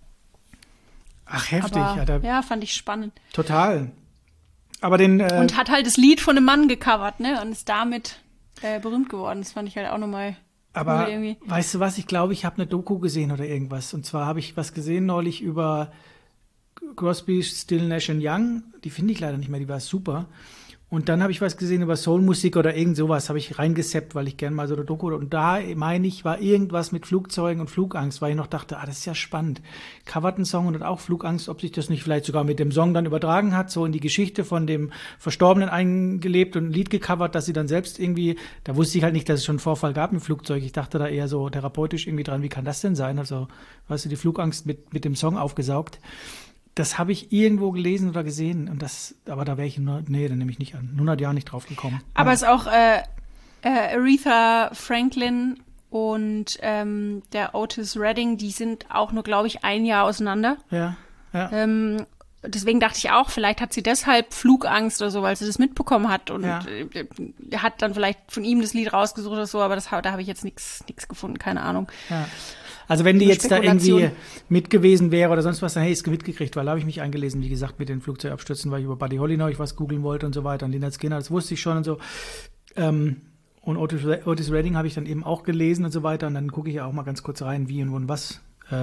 [SPEAKER 2] Ach, heftig.
[SPEAKER 1] Aber, ja, fand ich spannend.
[SPEAKER 2] Total. Aber
[SPEAKER 1] und hat halt das Lied von einem Mann gecovert, ne? Und ist damit berühmt geworden. Das fand ich halt auch nochmal
[SPEAKER 2] aber
[SPEAKER 1] cool irgendwie.
[SPEAKER 2] Weißt du was? Ich glaube, ich habe eine Doku gesehen oder irgendwas. Und zwar habe ich was gesehen neulich über Crosby, Still, Nash Young. Die finde ich leider nicht mehr, die war super. Und dann habe ich was gesehen über Soulmusik oder irgend sowas, habe ich reingesappt, weil ich gerne mal so eine Doku. Und da, meine ich, war irgendwas mit Flugzeugen und Flugangst, weil ich noch dachte, das ist ja spannend. Covert einen Song und hat auch Flugangst, ob sich das nicht vielleicht sogar mit dem Song dann übertragen hat, so in die Geschichte von dem Verstorbenen eingelebt und ein Lied gecovert, dass sie dann selbst irgendwie, da wusste ich halt nicht, dass es schon einen Vorfall gab im Flugzeug. Ich dachte da eher so therapeutisch irgendwie dran, wie kann das denn sein? Also, weißt du, die Flugangst mit dem Song aufgesaugt. Das habe ich irgendwo gelesen oder gesehen. Aber da wäre ich, dann nehme ich nicht an. 100 Jahre nicht drauf gekommen.
[SPEAKER 1] Aber es ist auch Aretha Franklin und der Otis Redding, die sind auch nur, glaube ich, ein Jahr auseinander.
[SPEAKER 2] Ja.
[SPEAKER 1] Deswegen dachte ich auch, vielleicht hat sie deshalb Flugangst oder so, weil sie das mitbekommen hat und hat dann vielleicht von ihm das Lied rausgesucht oder so, aber da habe ich jetzt nichts gefunden, keine Ahnung.
[SPEAKER 2] Ja. Also wenn die jetzt da irgendwie mit gewesen wäre oder sonst was, dann hätte ich es mitgekriegt, weil da habe ich mich eingelesen, wie gesagt, mit den Flugzeugabstürzen, weil ich über Buddy Holly noch was googeln wollte und so weiter. Und Lynyrd Skynyrd, das wusste ich schon und so. Und Otis Redding habe ich dann eben auch gelesen und so weiter. Und dann gucke ich ja auch mal ganz kurz rein, wie und wo und was.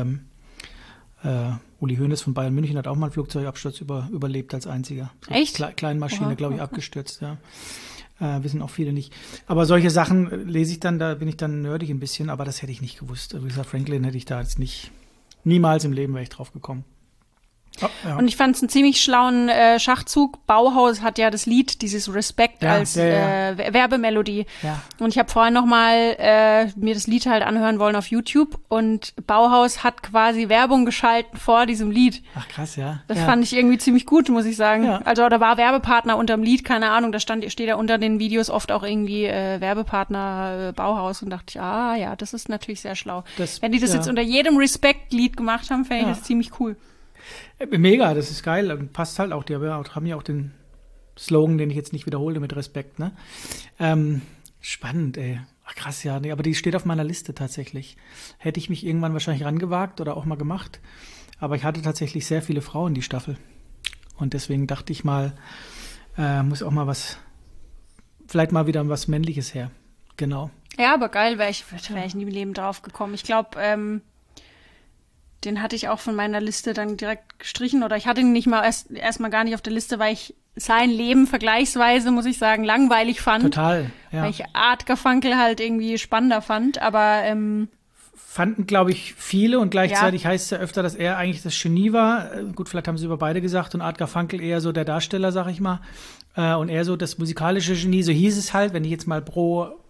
[SPEAKER 2] Uli Hoeneß von Bayern München hat auch mal einen Flugzeugabsturz überlebt als einziger. So
[SPEAKER 1] echt?
[SPEAKER 2] Kleinmaschine, glaube ich, abgestürzt, ja. Wissen auch viele nicht. Aber solche Sachen lese ich dann, da bin ich dann nerdig ein bisschen, aber das hätte ich nicht gewusst. Aretha Franklin hätte ich da jetzt niemals im Leben wäre ich drauf gekommen. Oh, ja.
[SPEAKER 1] Und ich fand es einen ziemlich schlauen Schachzug. Bauhaus hat ja das Lied, dieses Respekt als Werbemelodie. Ja. Und ich habe vorhin noch mal mir das Lied halt anhören wollen auf YouTube und Bauhaus hat quasi Werbung geschalten vor diesem Lied.
[SPEAKER 2] Ach krass, ja.
[SPEAKER 1] Das fand ich irgendwie ziemlich gut, muss ich sagen. Ja. Also da war Werbepartner unterm Lied, keine Ahnung, da steht ja unter den Videos oft auch irgendwie Werbepartner Bauhaus und dachte ich, ja, das ist natürlich sehr schlau. Wenn die das jetzt unter jedem Respekt-Lied gemacht haben, fände ich das ziemlich cool.
[SPEAKER 2] Mega, das ist geil und passt halt auch. Die haben ja auch den Slogan, den ich jetzt nicht wiederhole, mit Respekt, ne? Spannend, ey. Ach, krass, ja. Nee, aber die steht auf meiner Liste tatsächlich. Hätte ich mich irgendwann wahrscheinlich rangewagt oder auch mal gemacht. Aber ich hatte tatsächlich sehr viele Frauen, die Staffel. Und deswegen dachte ich mal, muss auch mal vielleicht mal wieder was Männliches her. Genau.
[SPEAKER 1] Ja, aber geil, wäre ich nie im Leben drauf gekommen. Ich glaube, den hatte ich auch von meiner Liste dann direkt gestrichen oder ich hatte ihn nicht mal erstmal gar nicht auf der Liste, weil ich sein Leben vergleichsweise, muss ich sagen, langweilig fand.
[SPEAKER 2] Total, ja.
[SPEAKER 1] Weil ich Art Garfunkel halt irgendwie spannender fand, aber
[SPEAKER 2] fanden, glaube ich, viele und gleichzeitig heißt es ja öfter, dass er eigentlich das Genie war. Gut, vielleicht haben sie über beide gesagt und Art Garfunkel eher so der Darsteller, sag ich mal. Und er so das musikalische Genie, so hieß es halt, wenn ich jetzt mal pro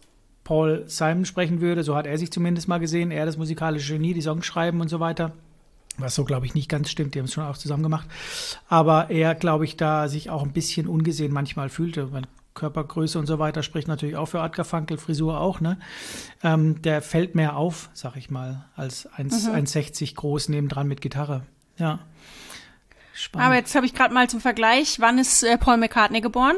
[SPEAKER 2] Paul Simon sprechen würde. So hat er sich zumindest mal gesehen. Er das musikalische Genie, die Songs schreiben und so weiter. Was so, glaube ich, nicht ganz stimmt. Die haben es schon auch zusammen gemacht. Aber er, glaube ich, da sich auch ein bisschen ungesehen manchmal fühlte. Weil Körpergröße und so weiter spricht natürlich auch für Art Garfunkel, Frisur auch, ne? Der fällt mehr auf, sag ich mal, als 1,60 groß nebendran mit Gitarre. Ja. Spannend.
[SPEAKER 1] Aber jetzt habe ich gerade mal zum Vergleich, wann ist Paul McCartney geboren?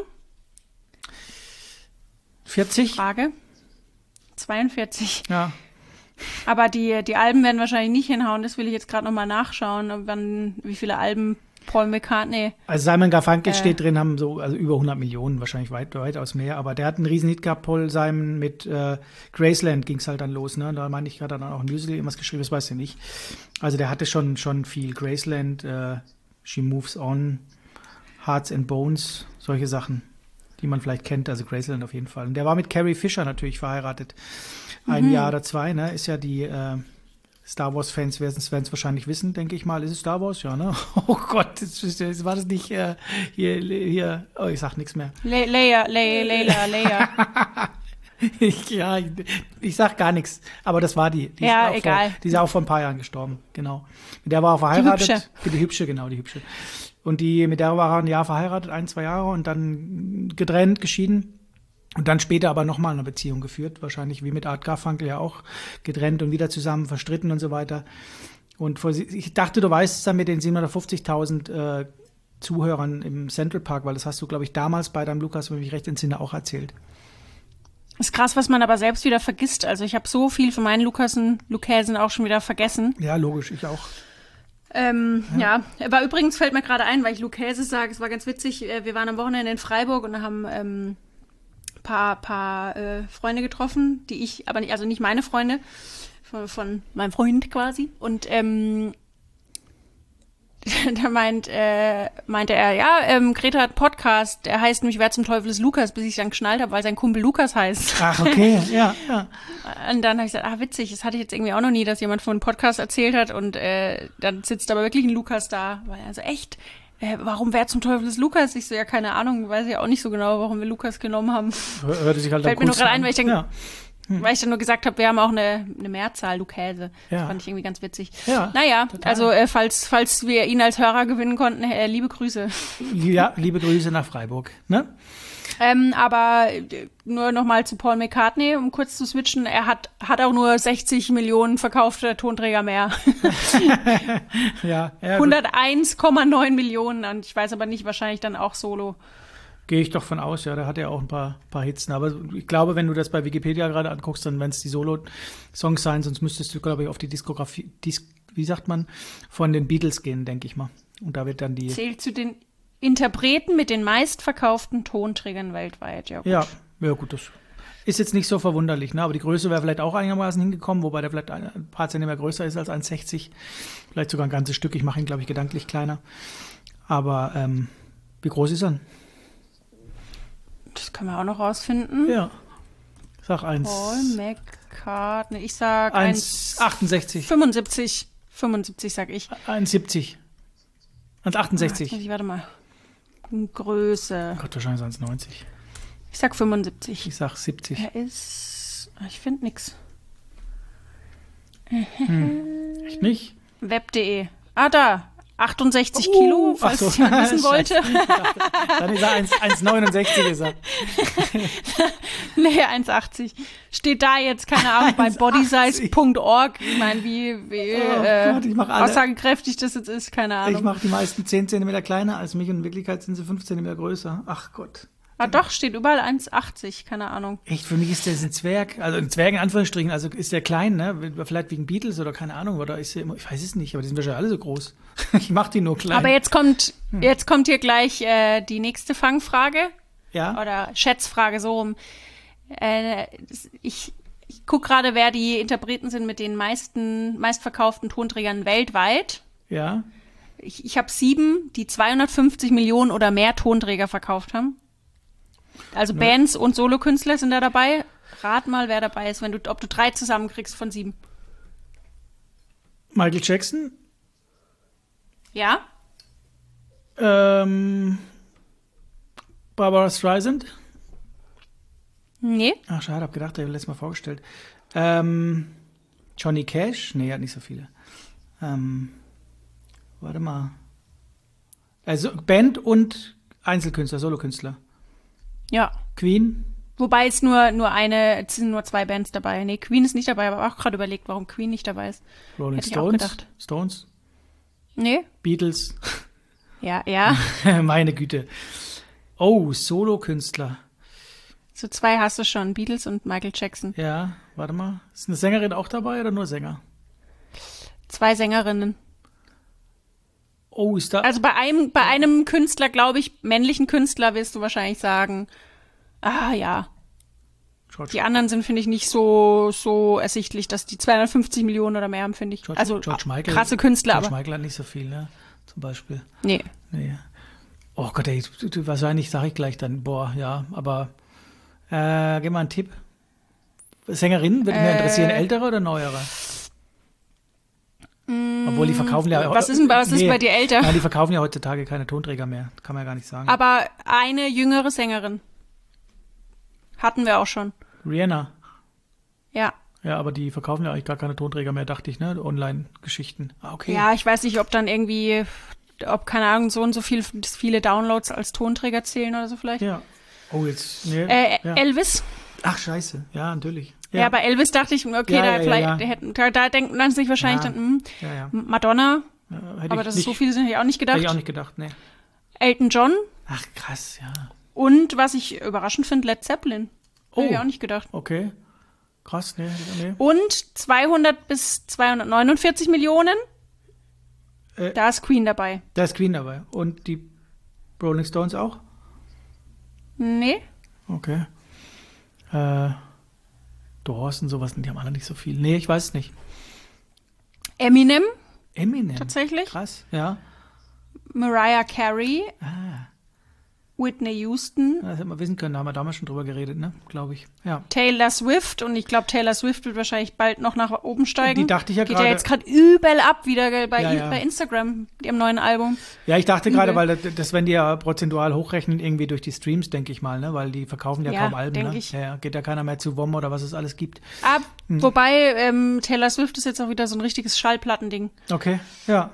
[SPEAKER 2] 40?
[SPEAKER 1] Frage. 42.
[SPEAKER 2] Ja.
[SPEAKER 1] Aber die Alben werden wahrscheinlich nicht hinhauen, das will ich jetzt gerade nochmal nachschauen, wie viele Alben Paul McCartney.
[SPEAKER 2] Also Simon Garfunkel steht drin, haben so also über 100 Millionen, wahrscheinlich weitaus mehr. Aber der hat einen riesen Hit gehabt, Paul Simon, mit Graceland ging es halt dann los. Ne? Da meine ich, hat er dann auch ein Musical irgendwas geschrieben, das weiß ich nicht. Also der hatte schon viel. Graceland, She Moves On, Hearts and Bones, solche Sachen, die man vielleicht kennt. Also Graceland auf jeden Fall. Und der war mit Carrie Fisher natürlich verheiratet. Ein Jahr oder zwei, ne? Ist ja die Star Wars-Fans werden es wahrscheinlich wissen, denke ich mal. Ist es Star Wars? Ja, ne? Oh Gott, jetzt war das nicht hier. Oh, ich sag nichts mehr.
[SPEAKER 1] Leia.
[SPEAKER 2] Ich sag gar nichts. Aber das war die.
[SPEAKER 1] Ja, egal.
[SPEAKER 2] Die ist auch vor ein paar Jahren gestorben, genau. Mit der war er verheiratet. Die Hübsche, genau, die Hübsche. Und mit der war er ein Jahr verheiratet, 1-2 Jahre und dann getrennt, geschieden. Und dann später aber nochmal eine Beziehung geführt, wahrscheinlich wie mit Art Garfunkel ja auch, getrennt und wieder zusammen, verstritten und so weiter. Und ich dachte, du weißt es dann mit den 750.000 Zuhörern im Central Park, weil das hast du, glaube ich, damals bei deinem Lukas, wenn ich mich recht entsinne, auch erzählt.
[SPEAKER 1] Ist krass, was man aber selbst wieder vergisst. Also ich habe so viel von meinen Lukäsen auch schon wieder vergessen.
[SPEAKER 2] Ja, logisch, ich auch.
[SPEAKER 1] Ja, aber übrigens fällt mir gerade ein, weil ich Lukäse sage, es war ganz witzig, wir waren am Wochenende in Freiburg und haben paar Freunde getroffen, die ich, aber nicht, also nicht meine Freunde, von meinem Freund quasi. Und da meinte er, ja, Greta hat einen Podcast, der heißt nämlich Wer zum Teufel ist Lukas, bis ich dann geschnallt habe, weil sein Kumpel Lukas heißt.
[SPEAKER 2] Ach, okay, ja.
[SPEAKER 1] Und dann habe ich gesagt, witzig, das hatte ich jetzt irgendwie auch noch nie, dass jemand von einem Podcast erzählt hat und dann sitzt aber wirklich ein Lukas da. Also echt, warum Wer zum Teufel ist Lukas? Ich so, ja, keine Ahnung, weiß ich auch nicht so genau, warum wir Lukas genommen haben.
[SPEAKER 2] Hörte sich halt
[SPEAKER 1] Fällt mir nur gerade ein, weil ich dann,
[SPEAKER 2] ja.
[SPEAKER 1] weil ich dann nur gesagt habe, wir haben auch eine Mehrzahl Lukäse. Ja. Das fand ich irgendwie ganz witzig.
[SPEAKER 2] Ja,
[SPEAKER 1] naja,
[SPEAKER 2] total.
[SPEAKER 1] Also falls wir ihn als Hörer gewinnen konnten, liebe Grüße.
[SPEAKER 2] Ja, liebe Grüße nach Freiburg. Ne?
[SPEAKER 1] Aber nur nochmal zu Paul McCartney, um kurz zu switchen. Er hat auch nur 60 Millionen verkaufte Tonträger mehr.
[SPEAKER 2] Ja
[SPEAKER 1] 101,9 Millionen. Und ich weiß aber nicht, wahrscheinlich dann auch solo.
[SPEAKER 2] Gehe ich doch von aus, ja, da hat er auch ein paar Hits. Aber ich glaube, wenn du das bei Wikipedia gerade anguckst, dann werden es die Solo-Songs sein, sonst müsstest du, glaube ich, auf die Diskografie, wie sagt man, von den Beatles gehen, denke ich mal. Und da wird dann die...
[SPEAKER 1] Zählt zu den Interpreten mit den meistverkauften Tonträgern weltweit, ja gut.
[SPEAKER 2] Ja, gut, das ist jetzt nicht so verwunderlich, ne? Aber die Größe wäre vielleicht auch einigermaßen hingekommen, wobei der vielleicht ein paar Zentimeter größer ist als 1,60. Vielleicht sogar ein ganzes Stück. Ich mache ihn, glaube ich, gedanklich kleiner. Aber wie groß ist er?
[SPEAKER 1] Das können wir auch noch rausfinden.
[SPEAKER 2] Ja. Sag 1.
[SPEAKER 1] Paul McCartney. Ich sag
[SPEAKER 2] 1,68.
[SPEAKER 1] 75 sag ich.
[SPEAKER 2] 1,70. 1,68.
[SPEAKER 1] Warte mal. Größe.
[SPEAKER 2] Oh Gott, wahrscheinlich 1,90.
[SPEAKER 1] Ich sag 75.
[SPEAKER 2] Ich sag 70.
[SPEAKER 1] Er ist... Ich finde nix.
[SPEAKER 2] Echt nicht?
[SPEAKER 1] Web.de. Da. 68 Kilo, falls
[SPEAKER 2] so.
[SPEAKER 1] jemand wissen wollte.
[SPEAKER 2] Dann ist er 1,69 ist er.
[SPEAKER 1] Nee, 1,80. Steht da jetzt, keine Ahnung, bei bodysize.org. Ich meine, wie aussagekräftig das jetzt ist, keine Ahnung.
[SPEAKER 2] Ich mache die meisten 10 Zentimeter kleiner als mich und in Wirklichkeit sind sie 5 Zentimeter größer. Ach Gott.
[SPEAKER 1] Doch, steht überall 1,80, keine Ahnung.
[SPEAKER 2] Echt, für mich ist der ein Zwerg, also ein Zwerg in Anführungsstrichen, also ist der klein, ne? Vielleicht wegen Beatles oder keine Ahnung, oder ist der immer, ich weiß es nicht, aber die sind wahrscheinlich alle so groß. Ich mach die nur klein.
[SPEAKER 1] Aber jetzt kommt hier gleich die nächste Fangfrage.
[SPEAKER 2] Ja.
[SPEAKER 1] Oder Schätzfrage, so rum. Ich gucke gerade, wer die Interpreten sind mit den meistverkauften Tonträgern weltweit.
[SPEAKER 2] Ja.
[SPEAKER 1] Ich habe 7, die 250 Millionen oder mehr Tonträger verkauft haben. Also Bands und Solokünstler sind da dabei. Rat mal, wer dabei ist, ob du 3 zusammenkriegst von 7.
[SPEAKER 2] Michael Jackson?
[SPEAKER 1] Ja.
[SPEAKER 2] Barbara Streisand?
[SPEAKER 1] Nee.
[SPEAKER 2] Ach, schade, hab gedacht, der wird letztes Mal vorgestellt. Johnny Cash? Nee, er hat nicht so viele. Warte mal. Also Band und Einzelkünstler, Solokünstler.
[SPEAKER 1] Ja.
[SPEAKER 2] Queen?
[SPEAKER 1] Wobei es sind nur 2 Bands dabei. Nee, Queen ist nicht dabei, aber auch gerade überlegt, warum Queen nicht dabei ist.
[SPEAKER 2] Rolling
[SPEAKER 1] Hätte ich auch
[SPEAKER 2] Stones?
[SPEAKER 1] gedacht.
[SPEAKER 2] Stones?
[SPEAKER 1] Nee.
[SPEAKER 2] Beatles?
[SPEAKER 1] Ja.
[SPEAKER 2] Meine Güte. Oh, Solokünstler.
[SPEAKER 1] So 2 hast du schon, Beatles und Michael Jackson.
[SPEAKER 2] Ja, warte mal. Ist eine Sängerin auch dabei oder nur Sänger?
[SPEAKER 1] 2 Sängerinnen.
[SPEAKER 2] Oh, ist da...
[SPEAKER 1] Also bei einem Künstler, glaube ich, männlichen Künstler, wirst du wahrscheinlich sagen, ja.
[SPEAKER 2] George,
[SPEAKER 1] Die anderen sind, finde ich, nicht so ersichtlich, dass die 250 Millionen oder mehr haben, finde ich.
[SPEAKER 2] George Michael,
[SPEAKER 1] krasse Künstler,
[SPEAKER 2] George
[SPEAKER 1] aber...
[SPEAKER 2] Michael hat nicht so viel, ne? Zum Beispiel.
[SPEAKER 1] Nee.
[SPEAKER 2] Oh Gott, ey, wahrscheinlich sage ich gleich dann, boah, ja, aber gib mal einen Tipp. Sängerin, würde mich interessieren, ältere oder neuere? Obwohl, die verkaufen ja...
[SPEAKER 1] Was ist bei dir älter?
[SPEAKER 2] Nein, die verkaufen ja heutzutage keine Tonträger mehr. Kann man ja gar nicht sagen.
[SPEAKER 1] Aber eine jüngere Sängerin. Hatten wir auch schon.
[SPEAKER 2] Rihanna.
[SPEAKER 1] Ja.
[SPEAKER 2] Ja, aber die verkaufen ja eigentlich gar keine Tonträger mehr, dachte ich, ne? Online-Geschichten. Okay.
[SPEAKER 1] Ja, ich weiß nicht, ob dann irgendwie, keine Ahnung, so und so viele Downloads als Tonträger zählen oder so vielleicht.
[SPEAKER 2] Ja. Oh, jetzt... Nee, ja.
[SPEAKER 1] Elvis.
[SPEAKER 2] Ach, scheiße. Ja, natürlich.
[SPEAKER 1] Ja, bei Elvis dachte ich, okay, da denkt man sich wahrscheinlich dann, Madonna, aber dass es so viele sind, hätte ich auch nicht gedacht.
[SPEAKER 2] Hätte ich auch nicht gedacht, ne.
[SPEAKER 1] Elton John.
[SPEAKER 2] Ach, krass, ja.
[SPEAKER 1] Und, was ich überraschend finde, Led Zeppelin. Hätte ich auch nicht gedacht.
[SPEAKER 2] Okay. Krass, nee.
[SPEAKER 1] Und 200 bis 249 Millionen, da ist Queen dabei.
[SPEAKER 2] Da ist Queen dabei. Und die Rolling Stones auch?
[SPEAKER 1] Nee.
[SPEAKER 2] Okay. Doors und sowas, die haben alle nicht so viel. Nee, ich weiß es nicht.
[SPEAKER 1] Eminem.
[SPEAKER 2] Tatsächlich? Krass, ja.
[SPEAKER 1] Mariah Carey. Whitney Houston.
[SPEAKER 2] Das hätten wir wissen können, da haben wir damals schon drüber geredet, ne? Glaube ich. Ja.
[SPEAKER 1] Taylor Swift. Und ich glaube, Taylor Swift wird wahrscheinlich bald noch nach oben steigen.
[SPEAKER 2] Die dachte ich ja gerade.
[SPEAKER 1] Geht ja jetzt gerade übel ab wieder bei Instagram, ihrem neuen Album.
[SPEAKER 2] Ja, ich dachte gerade, weil das wenn die ja prozentual hochrechnen, irgendwie durch die Streams, denke ich mal, ne? Weil die verkaufen ja kaum Alben, ne? Ja, geht ja keiner mehr zu WOM oder was es alles gibt.
[SPEAKER 1] Wobei, Taylor Swift ist jetzt auch wieder so ein richtiges Schallplattending.
[SPEAKER 2] Okay, ja.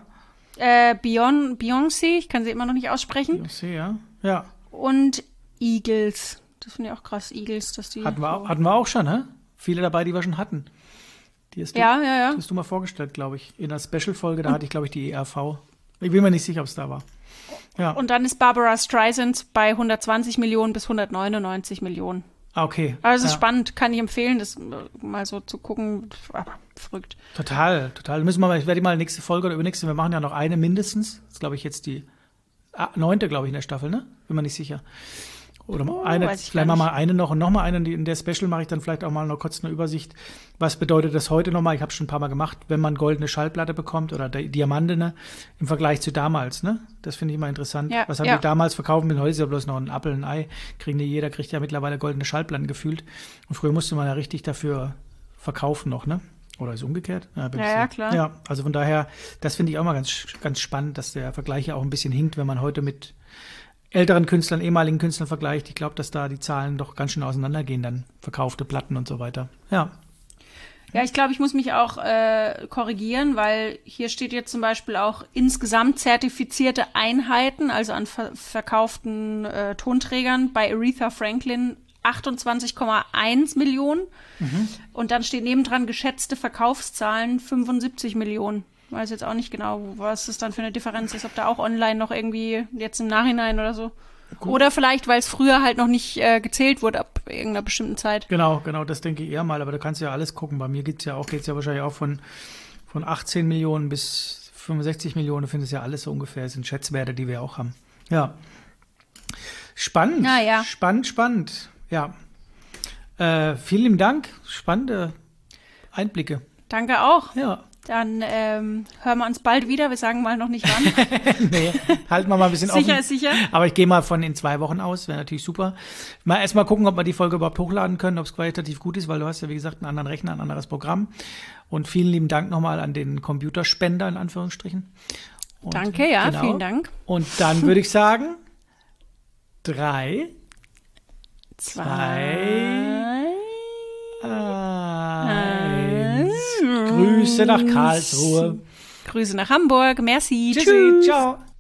[SPEAKER 1] Beyoncé, ich kann sie immer noch nicht aussprechen.
[SPEAKER 2] Beyoncé, ja.
[SPEAKER 1] Und Eagles. Das finde ich auch krass, Eagles, dass die...
[SPEAKER 2] Hatten wir auch schon, ne? Viele dabei, die wir schon hatten. Die hast du mal vorgestellt, glaube ich. In einer Special-Folge, da hatte ich, glaube ich, die ERV. Ich bin mir nicht sicher, ob es da war. Ja.
[SPEAKER 1] Und dann ist Barbara Streisand bei 120 Millionen bis 199 Millionen.
[SPEAKER 2] Okay.
[SPEAKER 1] Also es ist spannend, kann ich empfehlen, das mal so zu gucken. Verrückt.
[SPEAKER 2] Total. Ich werde mal nächste Folge oder übernächste, wir machen ja noch eine mindestens. Das ist, glaube ich, jetzt die 9. glaube ich, in der Staffel, ne? Bin mir nicht sicher. Oder vielleicht machen wir eine noch und nochmal eine. In der Special mache ich dann vielleicht auch mal noch kurz eine Übersicht. Was bedeutet das heute nochmal? Ich habe es schon ein paar Mal gemacht, wenn man goldene Schallplatte bekommt oder Diamantene im Vergleich zu damals, ne? Das finde ich immer interessant.
[SPEAKER 1] Ja,
[SPEAKER 2] was haben die damals verkauft? Heute ist ja bloß noch ein Apfel, ein Ei. Jeder kriegt ja mittlerweile goldene Schallplatten gefühlt. Und früher musste man ja richtig dafür verkaufen noch, ne? Oder ist es umgekehrt?
[SPEAKER 1] Ja, klar.
[SPEAKER 2] Ja, also von daher, das finde ich auch mal ganz, ganz spannend, dass der Vergleich ja auch ein bisschen hinkt, wenn man heute mit älteren Künstlern, ehemaligen Künstlern vergleicht. Ich glaube, dass da die Zahlen doch ganz schön auseinandergehen, dann verkaufte Platten und so weiter. Ja.
[SPEAKER 1] Ja, ich glaube, ich muss mich auch korrigieren, weil hier steht jetzt zum Beispiel auch insgesamt zertifizierte Einheiten, also an verkauften Tonträgern bei Aretha Franklin 28,1 Millionen. Und dann steht nebendran geschätzte Verkaufszahlen 75 Millionen. Ich weiß jetzt auch nicht genau, was das dann für eine Differenz ist, ob da auch online noch irgendwie jetzt im Nachhinein oder so. Gut. Oder vielleicht, weil es früher halt noch nicht gezählt wurde ab irgendeiner bestimmten Zeit.
[SPEAKER 2] Genau, das denke ich eher mal, aber da kannst du ja alles gucken. Bei mir geht's ja wahrscheinlich auch von 18 Millionen bis 65 Millionen, finde ich ja alles so ungefähr. Das sind Schätzwerte, die wir auch haben. Ja. Spannend.
[SPEAKER 1] Ja.
[SPEAKER 2] Spannend. Ja. Vielen lieben Dank. Spannende Einblicke.
[SPEAKER 1] Danke auch.
[SPEAKER 2] Ja.
[SPEAKER 1] Dann hören wir uns bald wieder. Wir sagen mal noch nicht wann.
[SPEAKER 2] Nee, halten wir mal ein bisschen offen.
[SPEAKER 1] Sicher.
[SPEAKER 2] Aber ich gehe mal von in 2 Wochen aus. Wäre natürlich super. Erstmal gucken, ob wir die Folge überhaupt hochladen können, ob es qualitativ gut ist, weil du hast ja, wie gesagt, einen anderen Rechner, ein anderes Programm. Und vielen lieben Dank nochmal an den Computerspender, in Anführungsstrichen. Und,
[SPEAKER 1] danke, ja, genau. Vielen Dank.
[SPEAKER 2] Und dann würde ich sagen, 3, 2, Grüße nach Karlsruhe.
[SPEAKER 1] Grüße nach Hamburg. Merci.
[SPEAKER 2] Tschüssi. Ciao.